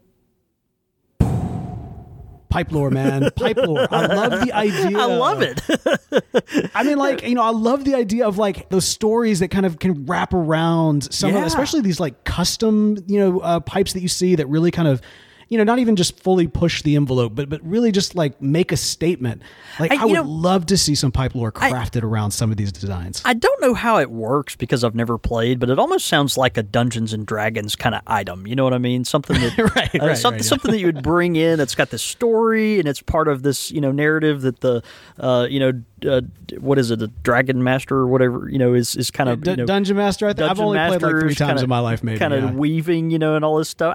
Pipe lore, man. Pipe lore. I love the idea. I love it. I mean, like, you know, I love the idea of like those stories that kind of can wrap around some Yeah. of, especially these like custom, you know, uh, pipes that you see that really kind of, you know, not even just fully push the envelope, but but really just like make a statement. Like I- I, you would know, love to see some pipe lore I- crafted around some of these designs. I don't know how it works because I've never played, but it almost sounds like a Dungeons and Dragons kind of item. You know what I mean? Something that Right, uh, right, something, right, yeah. something that you would bring in. It's got this story and it's part of this, you know, narrative that the, uh, you know, uh, what is it, a Dragon Master or whatever, you know, is is kind of D- you know, Dungeon Master. I think I've Dungeon only played like three Master's times kinda, in my life, maybe. Kind of yeah. weaving, you know, and all this stuff. I, I think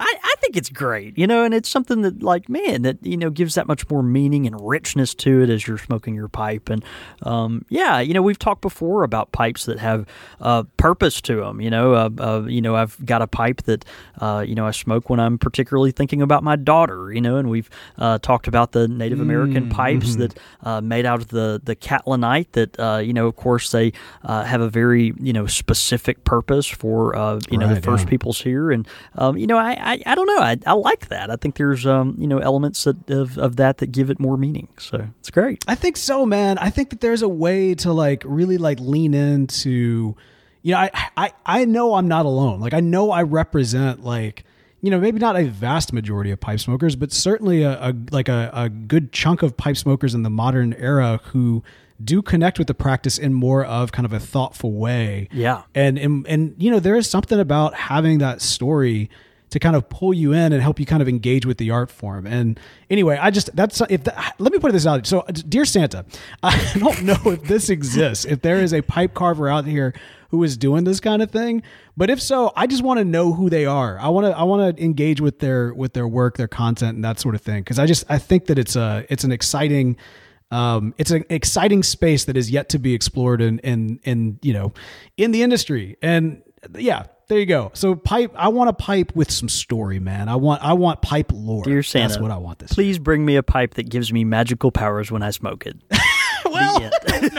think it's great, you know, and it's something that, like, man, that, you know, gives that much more meaning and richness to it as you're smoking your pipe. And, um, yeah, you know, we've talked before about pipes that have uh, purpose to them, you know. Uh, uh, you know, I've got a pipe that, uh, you know, I smoke when I'm particularly thinking about my daughter, you know, and we've uh, talked about the Native American Mm, pipes mm-hmm. that uh, made out of the, the catlinite that, uh, you know, of course, they uh, have a very, you know, specific purpose for, uh, you know, Right, the first yeah. peoples here. And, um, you know, I, I, I don't know. I, I like that. I think there's, um, you know, elements that, of, of that that give it more meaning. So it's great. I think so, man. I think that there's a way to like really like lean into, you know, I, I, I know I'm not alone. Like I know I represent like, you know, maybe not a vast majority of pipe smokers, but certainly a, a like a, a good chunk of pipe smokers in the modern era who do connect with the practice in more of kind of a thoughtful way. Yeah. And, and, and, you know, there is something about having that story to kind of pull you in and help you kind of engage with the art form. And anyway, I just, that's, if that, let me put this out. So dear Santa, I don't know if this exists, if there is a pipe carver out here who is doing this kind of thing, but if so, I just want to know who they are. I want to, I want to engage with their, with their work, their content and that sort of thing. Cause I just, I think that it's a, it's an exciting, um, it's an exciting space that is yet to be explored in, in, in, you know, in the industry. And yeah, there you go. So pipe, I want a pipe with some story, man. I want, I want pipe lore. Dear Santa, that's what I want this. Please bring me a pipe that gives me magical powers when I smoke it. Well,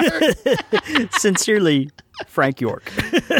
Sincerely, Frank York.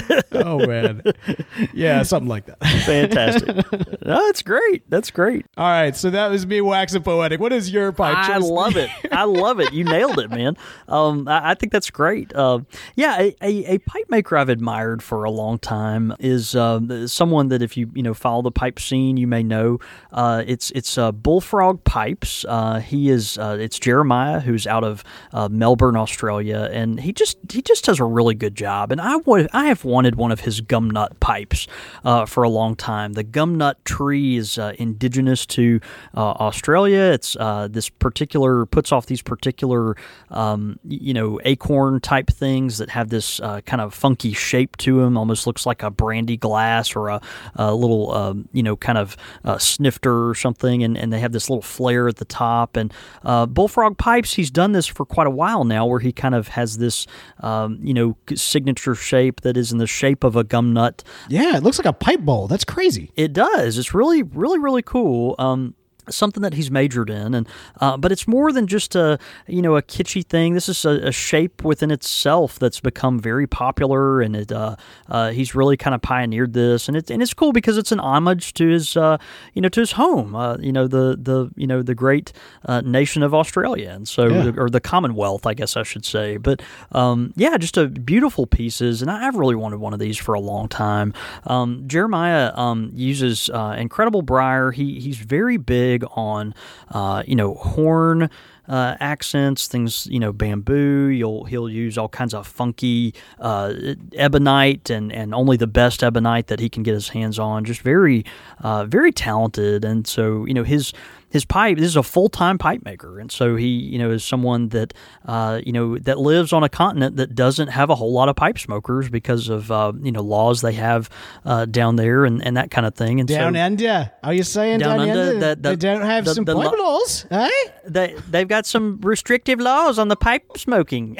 Oh man, yeah, something like that. Fantastic. No, that's great. That's great. All right, so that was me waxing poetic. What is your pipe? I choice? love it. I love it. You nailed it, man. Um, I, I think that's great. Uh, yeah, a, a, a pipe maker I've admired for a long time is uh, someone that if you you know follow the pipe scene, you may know. Uh, it's it's uh, Bullfrog Pipes. Uh, he is uh, it's Jeremiah, who's out of uh, Melbourne, Australia, and he just he just does a really good job. And I would I have wanted one of his gumnut pipes uh, for a long time. The gumnut tree is uh, indigenous to uh, Australia. It's uh, this particular puts off these particular um, you know acorn type things that have this uh, kind of funky shape to them. Almost looks like a brandy glass or a, a little um, you know kind of uh, snifter or something. And, and they have this little flare at the top. And uh, Bullfrog Pipes, he's done this for quite a while now, where he kind of has this um, you know signature shape that is in the shape of a gum nut. Yeah, it looks like a pipe bowl. That's crazy. It does. It's really, really, really cool. Um, something that he's majored in, and uh, but it's more than just a you know a kitschy thing. This is a, a shape within itself that's become very popular, and it uh, uh, he's really kind of pioneered this, and it's and it's cool because it's an homage to his uh, you know to his home, uh, you know the the you know the great uh, nation of Australia, and so Yeah. or the Commonwealth, I guess I should say. But um, yeah, just a beautiful pieces, and I've really wanted one of these for a long time. Um, Jeremiah um, uses uh, incredible briar. He he's very big on uh, you know horn uh, accents, things you know bamboo. You'll he'll use all kinds of funky uh, ebonite and, and only the best ebonite that he can get his hands on. Just very uh, very talented, and so you know his. His pipe, this is a full-time pipe maker, and so he, you know, is someone that, uh, you know, that lives on a continent that doesn't have a whole lot of pipe smokers because of, uh, you know, laws they have uh, down there and, and that kind of thing. And Down so under. Are you saying Down down, under, under? the- the- they don't have the- some the pipe lo- laws, eh? they they've got some restrictive laws on the pipe smoking.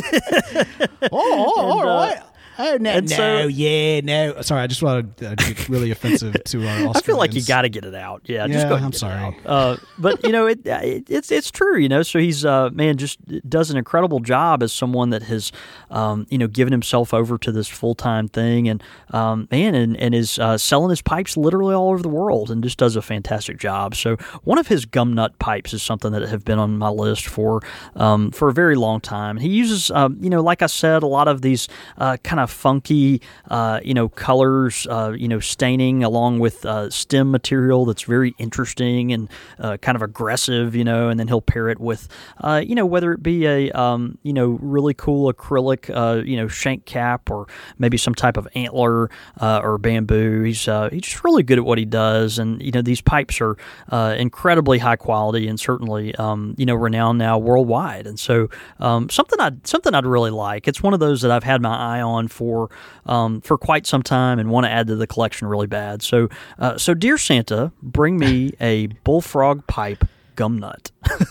Oh, oh all And, uh, right. Oh, no, and no, so- yeah, no. Sorry, I just want to uh, get really offensive to our Australians. I feel like you got to get it out. Yeah, just Yeah, go ahead I'm and get it sorry. out. Uh, but you know, it, it it's it's true. You know, so he's uh, man just does an incredible job as someone that has um, you know given himself over to this full time thing, and um, man, and and is uh, selling his pipes literally all over the world, and just does a fantastic job. So one of his gum nut pipes is something that have been on my list for um, for a very long time. He uses um, you know, like I said, a lot of these uh, kind of funky. Uh, you know, colors, uh, you know, staining along with uh, stem material that's very interesting and uh, kind of aggressive, you know, and then he'll pair it with, uh, you know, whether it be a, um, you know, really cool acrylic, uh, you know, shank cap or maybe some type of antler uh, or bamboo. He's uh, he's just really good at what he does. And, you know, these pipes are uh, incredibly high quality and certainly, um, you know, renowned now worldwide. And so um, something I'd, something I'd really like. It's one of those that I've had my eye on for um, for quite some time and want to add to the collection really bad. So, uh, so dear Santa, bring me a bullfrog pipe gum nut.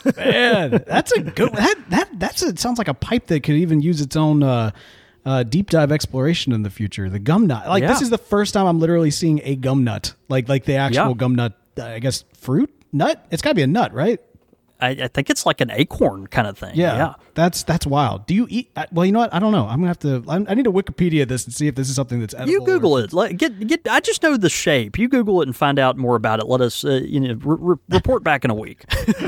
Man, that's a good that that that's a, sounds like a pipe that could even use its own uh, uh, deep dive exploration in the future. The gum nut, like Yeah. this is the first time I'm literally seeing a gum nut, like like the actual Yeah. gum nut. Uh, I guess fruit nut. It's got to be a nut, right? I, I think it's like an acorn kind of thing. Yeah, Yeah. that's that's wild. Do you eat? uh, Well, you know what? I don't know. I'm gonna have to. I I need to Wikipedia this and see if this is something that's edible. You Google or- it. Let, get get. I just know the shape. You Google it and find out more about it. Let us, uh, you know, re- re- report back in a week.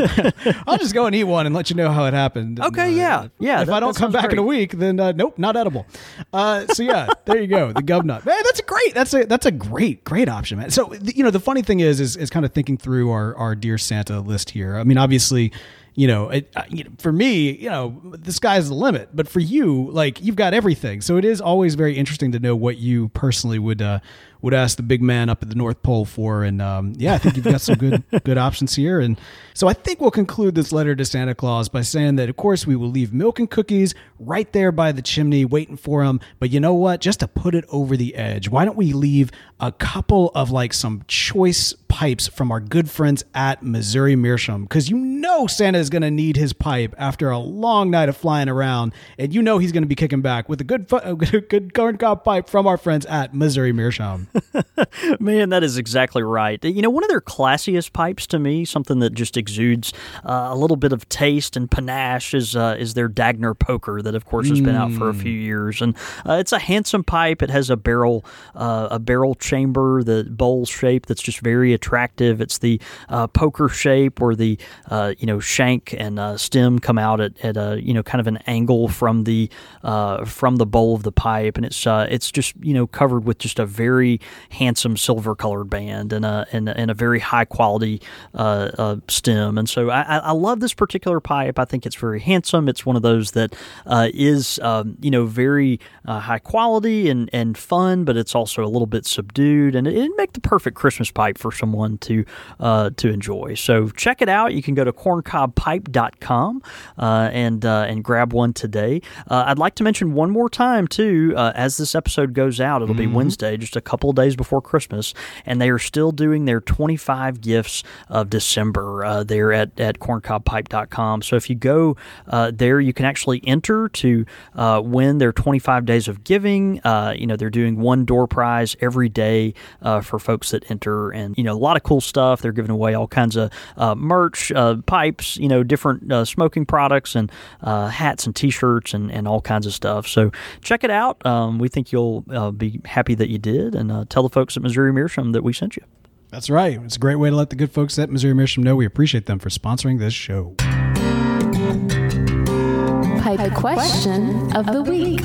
I'll just go and eat one and let you know how it happened. And, Okay, yeah. Yeah, If that- I don't that come sounds back in a great. week, then uh, nope, not edible. Uh, so yeah, there you go. The gum nut, man. That's a great. That's a that's a great great option, man. So th- you know, the funny thing is, is is kind of thinking through our our Dear Santa list here. I mean, obviously. You know, it, uh, you know, for me, you know, the sky's the limit. But for you, like, you've got everything. So it is always very interesting to know what you personally would uh, would ask the big man up at the North Pole for. And um, yeah, I think you've got some good good options here. And so I think we'll conclude this letter to Santa Claus by saying that, of course, we will leave milk and cookies right there by the chimney waiting for him. But you know what? Just to put it over the edge, why don't we leave a couple of like some choice pipes from our good friends at Missouri Meerschaum? Because you know Santa is going to need his pipe after a long night of flying around, and you know he's going to be kicking back with a good fu- a good, good corn cob pipe from our friends at Missouri Meerschaum. Man, that is exactly right. You know, one of their classiest pipes to me, something that just exudes uh, a little bit of taste and panache, is uh, is their Dagner Poker that, of course, has been out for a few years, and uh, it's a handsome pipe. It has a barrel uh, a barrel chamber, the bowl shape that's just very attractive. It's the uh, poker shape where the uh, you know shank and uh, stem come out at, at a you know kind of an angle from the uh, from the bowl of the pipe, and it's uh, it's just you know covered with just a very handsome silver colored band and a and, and a very high quality uh, uh, stem. And so I, I love this particular pipe. I think it's very handsome. It's one of those that uh, is um, you know very uh, high quality and, and fun, but it's also a little bit subdued, and it, it'd make the perfect Christmas pipe for someone to uh, to enjoy. So check it out. You can go to corn cob pipe dot com uh, and uh, and grab one today. Uh, I'd like to mention one more time too, uh, as this episode goes out, it'll be Wednesday, just a couple of days before Christmas, and they are still doing their twenty-five gifts of December uh, there at, at corn cob pipe dot com. So if you go uh, there, you can actually enter to uh, win their twenty-five days of giving. Uh, you know, they're doing one door prize every day uh, for folks that enter, and you know, a lot of cool stuff. They're giving away all kinds of uh, merch, uh, pipes, you know, different uh, smoking products, and uh, hats and T-shirts, and, and all kinds of stuff. So check it out. Um, we think you'll uh, be happy that you did, and uh, tell the folks at Missouri Meerschaum that we sent you. That's right. It's a great way to let the good folks at Missouri Meerschaum know we appreciate them for sponsoring this show. Pipe question of the week.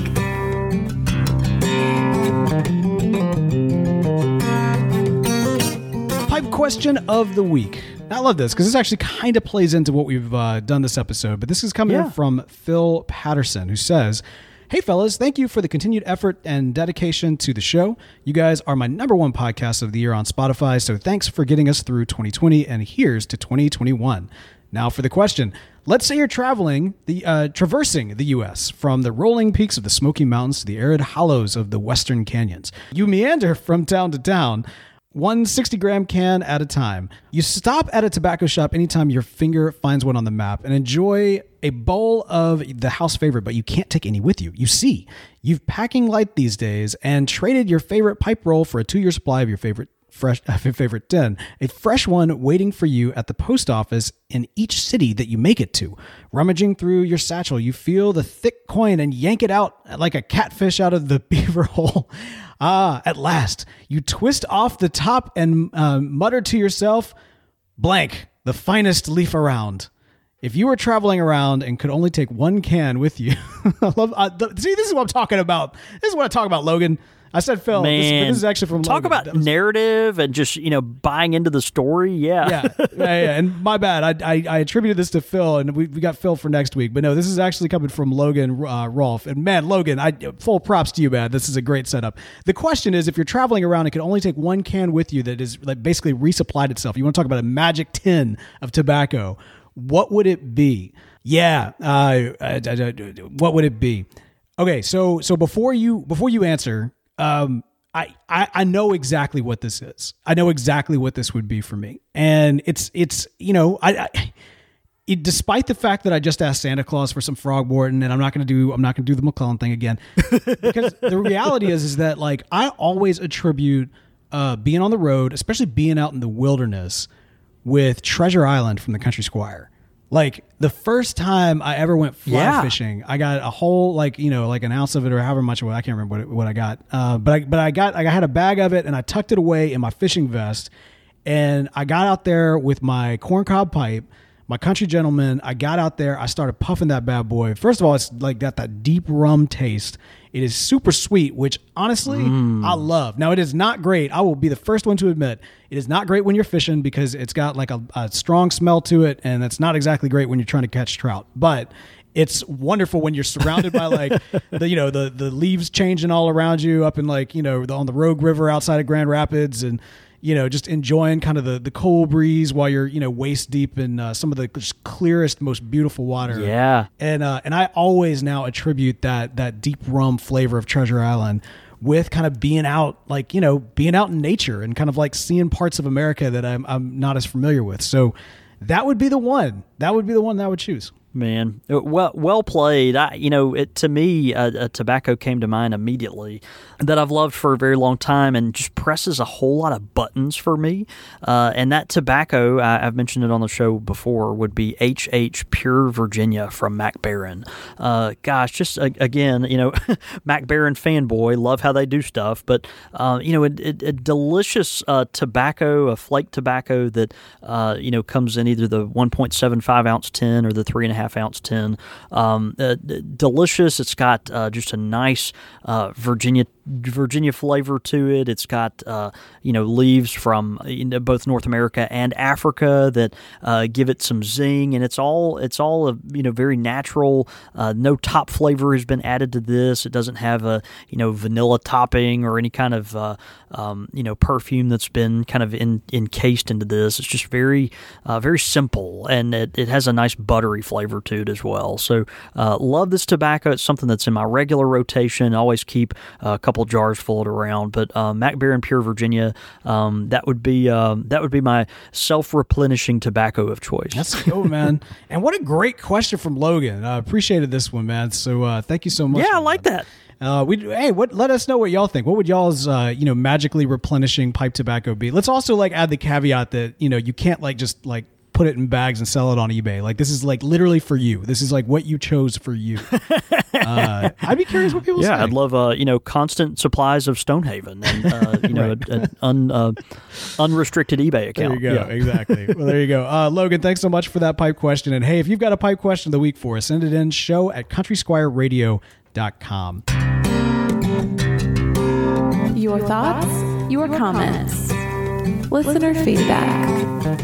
Pipe question of the week. I love this because this actually kind of plays into what we've uh, done this episode, but this is coming Yeah. in from Phil Patterson, who says, "Hey fellas, thank you for the continued effort and dedication to the show. You guys are my number one podcast of the year on Spotify, so thanks for getting us through twenty twenty, and here's to twenty twenty-one. Now for the question. Let's say you're traveling, the uh, traversing the U S from the rolling peaks of the Smoky Mountains to the arid hollows of the Western Canyons. You meander from town to town, one sixty gram can at a time. You stop at a tobacco shop anytime your finger finds one on the map and enjoy a bowl of the house favorite, but you can't take any with you. You see, you've packing light these days and traded your favorite pipe roll for a two-year supply of your favorite fresh uh, favorite den, a fresh one waiting for you at the post office in each city that you make it to. Rummaging through your satchel, you feel the thick coin and yank it out like a catfish out of the beaver hole. Ah, at last, you twist off the top and uh, mutter to yourself, blank, the finest leaf around. If you were traveling around and could only take one can with you, I love. Uh, th- see, this is what I'm talking about. This is what I talk about, Logan. I said Phil. Man, this, but this is actually from talk Logan. about That was- narrative and just you know buying into the story. Yeah, yeah, yeah, yeah. And my bad. I, I I attributed this to Phil, and we, we got Phil for next week. But no, this is actually coming from Logan uh, Rolfe. And man, Logan, I full props to you, man. This is a great setup. The question is, if you're traveling around and can only take one can with you that is like basically resupplied itself, you want to talk about a magic tin of tobacco, what would it be? Yeah, uh, uh, what would it be? Okay, so so before you before you answer, um, I, I I know exactly what this is. I know exactly what this would be for me, and it's it's you know I. I It, despite the fact that I just asked Santa Claus for some Frogmorton, and I'm not going to do I'm not going to do the McClellan thing again, because the reality is is that like I always attribute uh, being on the road, especially being out in the wilderness, with Treasure Island from the Country Squire. Like the first time I ever went fly Yeah. fishing, I got a whole like you know like an ounce of it or however much of it, I can't remember what it, what I got, uh, but I but I got I had a bag of it and I tucked it away in my fishing vest, and I got out there with my corncob pipe. My Country Gentleman, I got out there, I started puffing that bad boy. First of all, it's like got that deep rum taste. It is super sweet, which honestly, mm. I love. Now, it is not great. I will be the first one to admit it is not great when you're fishing because it's got like a, a strong smell to it, and it's not exactly great when you're trying to catch trout. But it's wonderful when you're surrounded by like the you know the the leaves changing all around you up in like you know the, on the Rogue River outside of Grand Rapids, and you know, just enjoying kind of the, the cold breeze while you're, you know, waist deep in uh, some of the clearest, most beautiful water. Yeah. And uh, and I always now attribute that that deep rum flavor of Treasure Island with kind of being out, like, you know, being out in nature and kind of like seeing parts of America that I'm, I'm not as familiar with. So that would be the one. That would be the one that I would choose. Man, well, well played. I, you know, it, to me, uh, uh, tobacco came to mind immediately that I've loved for a very long time and just presses a whole lot of buttons for me. Uh, and that tobacco, I, I've mentioned it on the show before, would be H H Pure Virginia from Mac Baren. Uh, gosh, just uh, again, you know, Mac Baren fanboy, love how they do stuff. But uh, you know, a, a, a delicious uh, tobacco, a flake tobacco that uh, you know comes in either the one point seven five ounce tin or the three and a half ounce tin. Um, uh, delicious. It's got uh, just a nice uh, Virginia Virginia flavor to it. It's got uh, you know leaves from you know, both North America and Africa that uh, give it some zing, and it's all it's all a, you know very natural. Uh, no top flavor has been added to this. It doesn't have a you know vanilla topping or any kind of uh, um, you know perfume that's been kind of in, encased into this. It's just very uh, very simple, and it, it has a nice buttery flavor to it as well. So uh, love this tobacco. It's something that's in my regular rotation. I always keep a couple jars floated around, but uh, Mac Baren Pure Virginia, um, that would be um, that would be my self-replenishing tobacco of choice. That's cool, man. And what a great question from Logan. I uh, appreciated this one, man. So uh, thank you so much. Yeah, I like that. Uh, we hey, what? Let us know what y'all think. What would y'all's uh, you know magically replenishing pipe tobacco be? Let's also like add the caveat that you know you can't like just like put it in bags and sell it on eBay. Like this is like literally for you. This is like what you chose for you. uh, I'd be curious what people yeah, say. Yeah, I'd love uh, you know constant supplies of Stonehaven and uh, you know right. an un, uh, unrestricted eBay account. There you go. Yeah. Exactly. Well, there you go. Uh, Logan, thanks so much for that pipe question. And hey, if you've got a pipe question of the week for us, send it in show at country squire radio dot com. Your thoughts, your comments, listener feedback.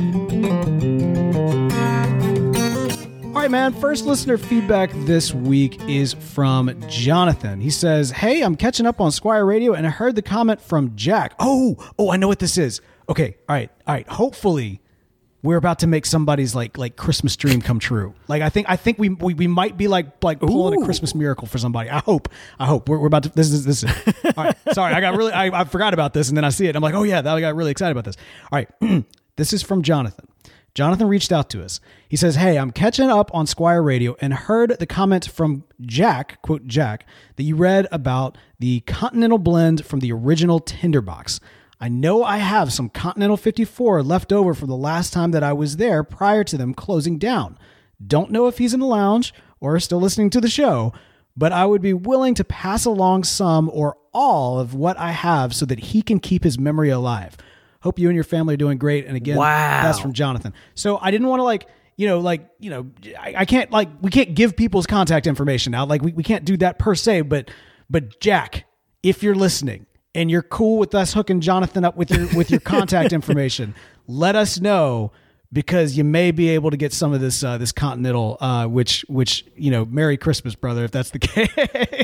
All right, man. First listener feedback this week is from Jonathan. He says, hey, I'm catching up on Squire Radio and I heard the comment from Jack. Oh, oh, I know what this is. Okay. All right. All right. Hopefully we're about to make somebody's like like Christmas dream come true. Like I think I think we we, we might be like like pulling Ooh. a Christmas miracle for somebody. I hope. I hope we're, we're about to. This is this. Is, all right. Sorry, I got really. I, I forgot about this, and then I see it. I'm like, oh yeah, that I got really excited about this. All right. This is from Jonathan. Jonathan reached out to us. He says, hey, I'm catching up on Squire Radio and heard the comment from Jack, quote Jack, that you read about the Continental blend from the original Tinderbox. I know I have some Continental fifty-four left over from the last time that I was there prior to them closing down. Don't know if he's in the lounge or still listening to the show, but I would be willing to pass along some or all of what I have so that he can keep his memory alive. Hope you and your family are doing great. And again, wow. That's from Jonathan. So I didn't want to like, you know, like, you know, I, I can't like, we can't give people's contact information now. Like we, we can't do that per se, but, but Jack, if you're listening and you're cool with us hooking Jonathan up with your, with your contact information, let us know because you may be able to get some of this, uh, this Continental, uh, which, which, you know, Merry Christmas, brother, if that's the case.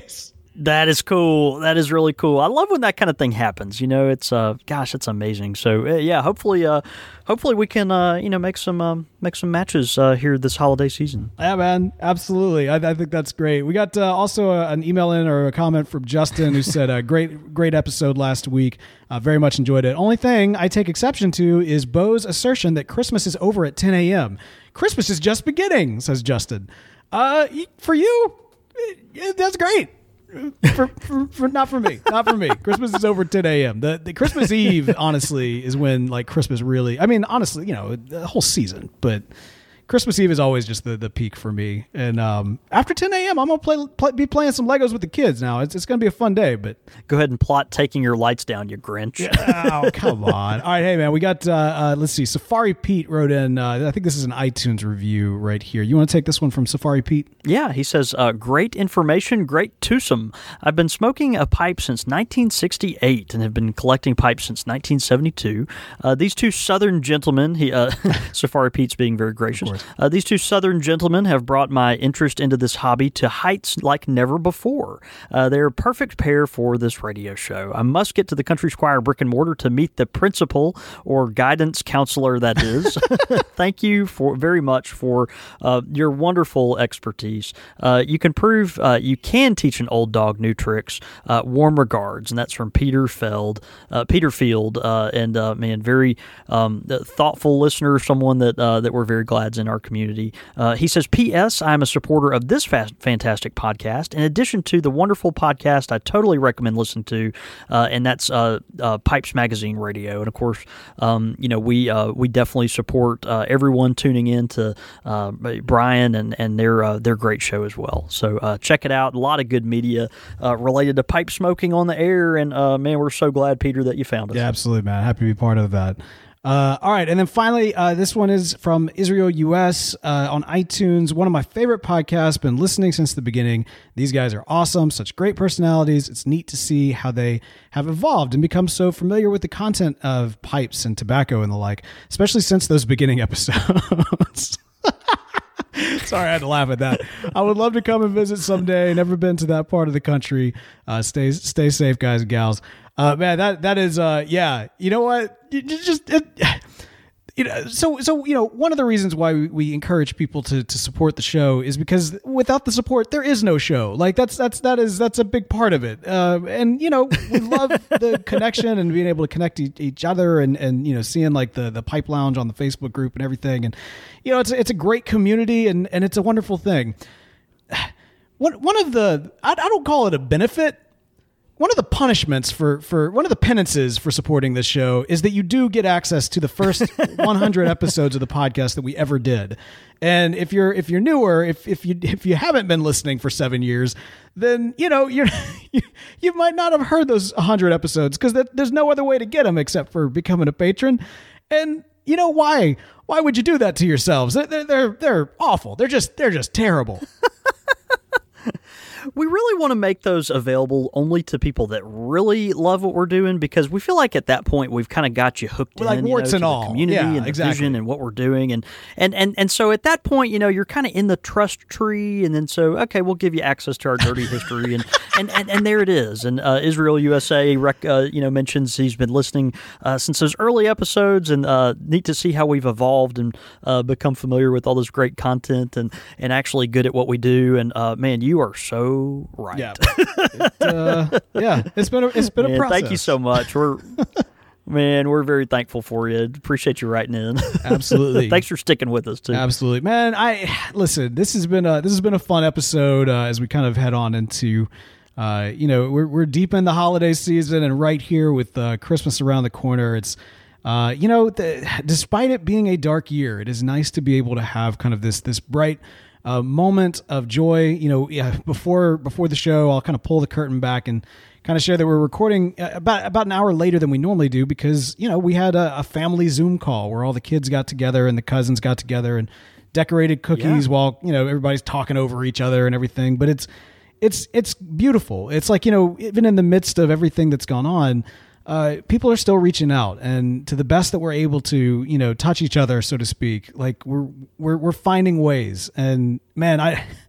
That is cool. That is really cool. I love when that kind of thing happens. You know, it's uh, gosh, it's amazing. So uh, yeah, hopefully, uh, hopefully we can uh, you know make some um, make some matches uh, here this holiday season. Yeah, man, absolutely. I, I think that's great. We got uh, also a, an email in or a comment from Justin who said, uh, "Great, great episode last week. Uh, very much enjoyed it. Only thing I take exception to is Bo's assertion that Christmas is over at ten a.m. Christmas is just beginning," says Justin. Uh, for you, that's great. for, for, for not for me, not for me. Christmas is over at ten a.m. The the Christmas Eve, honestly, is when like Christmas really. I mean, honestly, you know, the whole season, but Christmas Eve is always just the, the peak for me. And um, after ten a.m., I'm gonna play, play be playing some Legos with the kids. Now it's it's gonna be a fun day. But go ahead and plot taking your lights down, you Grinch. Oh, come on! All right, hey man, we got. Uh, uh, let's see. Safari Pete wrote in. Uh, I think this is an iTunes review right here. You want to take this one from Safari Pete? Yeah, he says, uh, "Great information, great twosome. I've been smoking a pipe since nineteen sixty-eight and have been collecting pipes since nineteen seventy-two. Uh, these two Southern gentlemen, he uh, Safari Pete's being very gracious. Uh, these two Southern gentlemen have brought my interest into this hobby to heights like never before. Uh, they're a perfect pair for this radio show. I must get to the Country Squire brick and mortar to meet the principal or guidance counselor, that is. Thank you for very much for uh, your wonderful expertise. Uh, you can prove uh, you can teach an old dog new tricks. Uh, warm regards." And that's from Peter Feld, uh, Peter Field, uh, and uh, man, very um, thoughtful listener, someone that uh, that we're very glad is in our community. Uh, he says, P S. I'm a supporter of this fast, fantastic podcast. In addition to the wonderful podcast I totally recommend listening to, uh, and that's uh, uh, Pipes Magazine Radio. And of course, um, you know, we uh, we definitely support uh, everyone tuning in to uh, Brian and and their uh, their great show as well. So uh, check it out. A lot of good media uh, related to pipe smoking on the air. And uh, man, we're so glad, Peter, that you found us. Yeah, absolutely, man. Happy to be part of that. Uh, all right, and then finally, uh, this one is from Israel U S uh, on iTunes. One of my favorite podcasts. Been listening since the beginning. These guys are awesome. Such great personalities. It's neat to see how they have evolved and become so familiar with the content of pipes and tobacco and the like, especially since those beginning episodes. Sorry, I had to laugh at that. I would love to come and visit someday. Never been to that part of the country. Uh, stay stay safe, guys and gals. Uh, man, that that is uh, yeah. You know what? You just it, you know. So so you know, one of the reasons why we, we encourage people to to support the show is because without the support, there is no show. Like that's that's that is that's a big part of it. Uh, and you know, we love the connection and being able to connect to each other and and you know, seeing like the the Pipe Lounge on the Facebook group and everything. And you know, it's it's a great community and and it's a wonderful thing. One one of the I, I don't call it a benefit. One of the punishments for, for one of the penances for supporting this show is that you do get access to the first one hundred episodes of the podcast that we ever did. And if you're if you're newer, if if you if you haven't been listening for seven years, then you know you're you, you might not have heard those one hundred episodes because there's no other way to get them except for becoming a patron. And you know why? Why would you do that to yourselves? They're they're they're awful. They're just they're just terrible. We really want to make those available only to people that really love what we're doing because we feel like at that point we've kind of got you hooked we're in, like warts you know, and to all. the community Yeah, and the exactly. vision and what we're doing. And, and, and, and so at that point, you know, you're kind of in the trust tree. And then so, okay, we'll give you access to our dirty history. And, and, and, and there it is. And uh, Israel U S A, rec, uh, you know, mentions he's been listening uh, since those early episodes and uh, neat to see how we've evolved and uh, become familiar with all this great content and, and actually good at what we do. And uh, man, you are so right. Yeah. it, uh, yeah, it's been a, it's been man, a process. Thank you so much. We're man, we're very thankful for you. Appreciate you writing in. Absolutely. Thanks for sticking with us too. Absolutely, man. I listen. This has been a this has been a fun episode uh, as we kind of head on into. Uh, you know, we're we're deep in the holiday season and right here with uh, Christmas around the corner. It's uh, you know, the, despite it being a dark year, it is nice to be able to have kind of this this bright. A uh, moment of joy. You know, yeah, before before the show, I'll kind of pull the curtain back and kind of share that we're recording about about an hour later than we normally do because you know we had a, a family Zoom call where all the kids got together and the cousins got together and decorated cookies yeah. while you know everybody's talking over each other and everything. But it's it's it's beautiful. It's like you know even in the midst of everything that's gone on. Uh, people are still reaching out, and to the best that we're able to, you know, touch each other, so to speak. Like we're we're we're finding ways, and man, I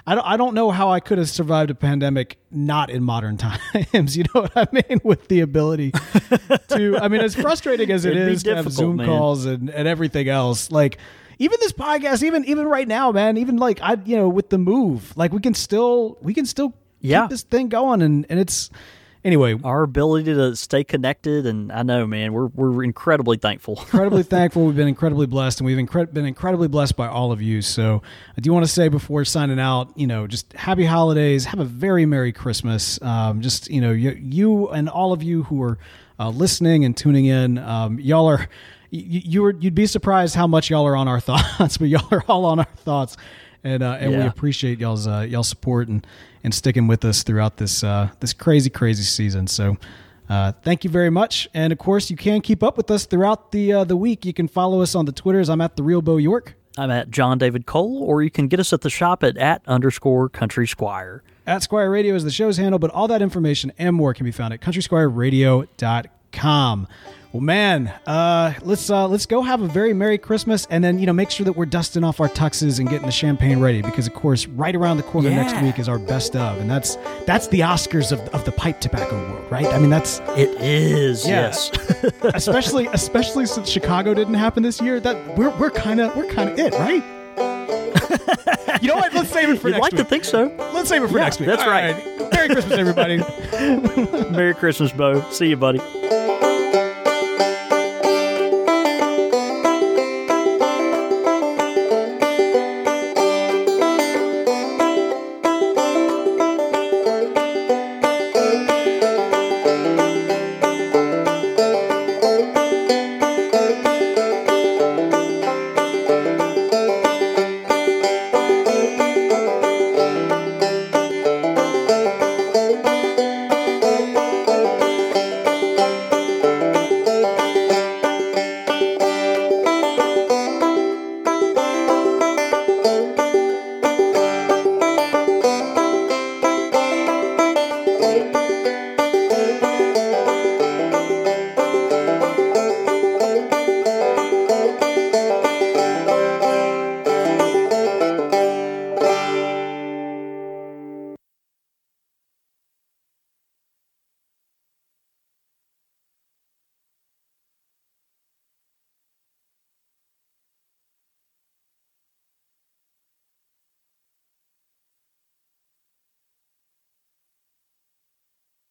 I don't, I don't know how I could have survived a pandemic not in modern times. You know what I mean? With the ability to, I mean, as frustrating as it It'd be is to have difficult, Zoom man. calls and, and everything else, like even this podcast, even even right now, man, even like I, you know, with the move, like we can still we can still Yeah. keep this thing going, and and it's anyway. Our ability to stay connected, and I know, man, we're we're incredibly thankful. Incredibly thankful. We've been incredibly blessed, and we've incre- been incredibly blessed by all of you. So I do want to say before signing out, you know, just happy holidays. Have a very Merry Christmas. Um, just, you know, you, you and all of you who are uh, listening and tuning in, um, y'all are, you, you were, you'd be surprised how much y'all are on our thoughts, but y'all are all on our thoughts. And, uh, and we Yeah. appreciate y'all's, uh, y'all's support and, and sticking with us throughout this, uh, this crazy, crazy season. So, Uh, thank you very much. And of course, you can keep up with us throughout the uh, the week. You can follow us on the Twitters. I'm at the Real Bo York. I'm at John David Cole, or you can get us at the shop at at underscore Country Squire. At Squire Radio is the show's handle, but all that information and more can be found at country squire radio dot com. Well, man, uh, let's uh, let's go have a very Merry Christmas, and then, you know, make sure that we're dusting off our tuxes and getting the champagne ready, because of course, right around the corner Yeah. next week is our best of, and that's that's the Oscars of of the pipe tobacco world, right? I mean, that's It is, Yeah. yes. especially especially since Chicago didn't happen this year. That we're we're kind of we're kind of it, right? You know what? Let's save it for You'd next like week. to think so. Let's save it for Yeah, next week. that's All right. Merry Christmas, everybody. Merry Christmas, Bo. See you, buddy.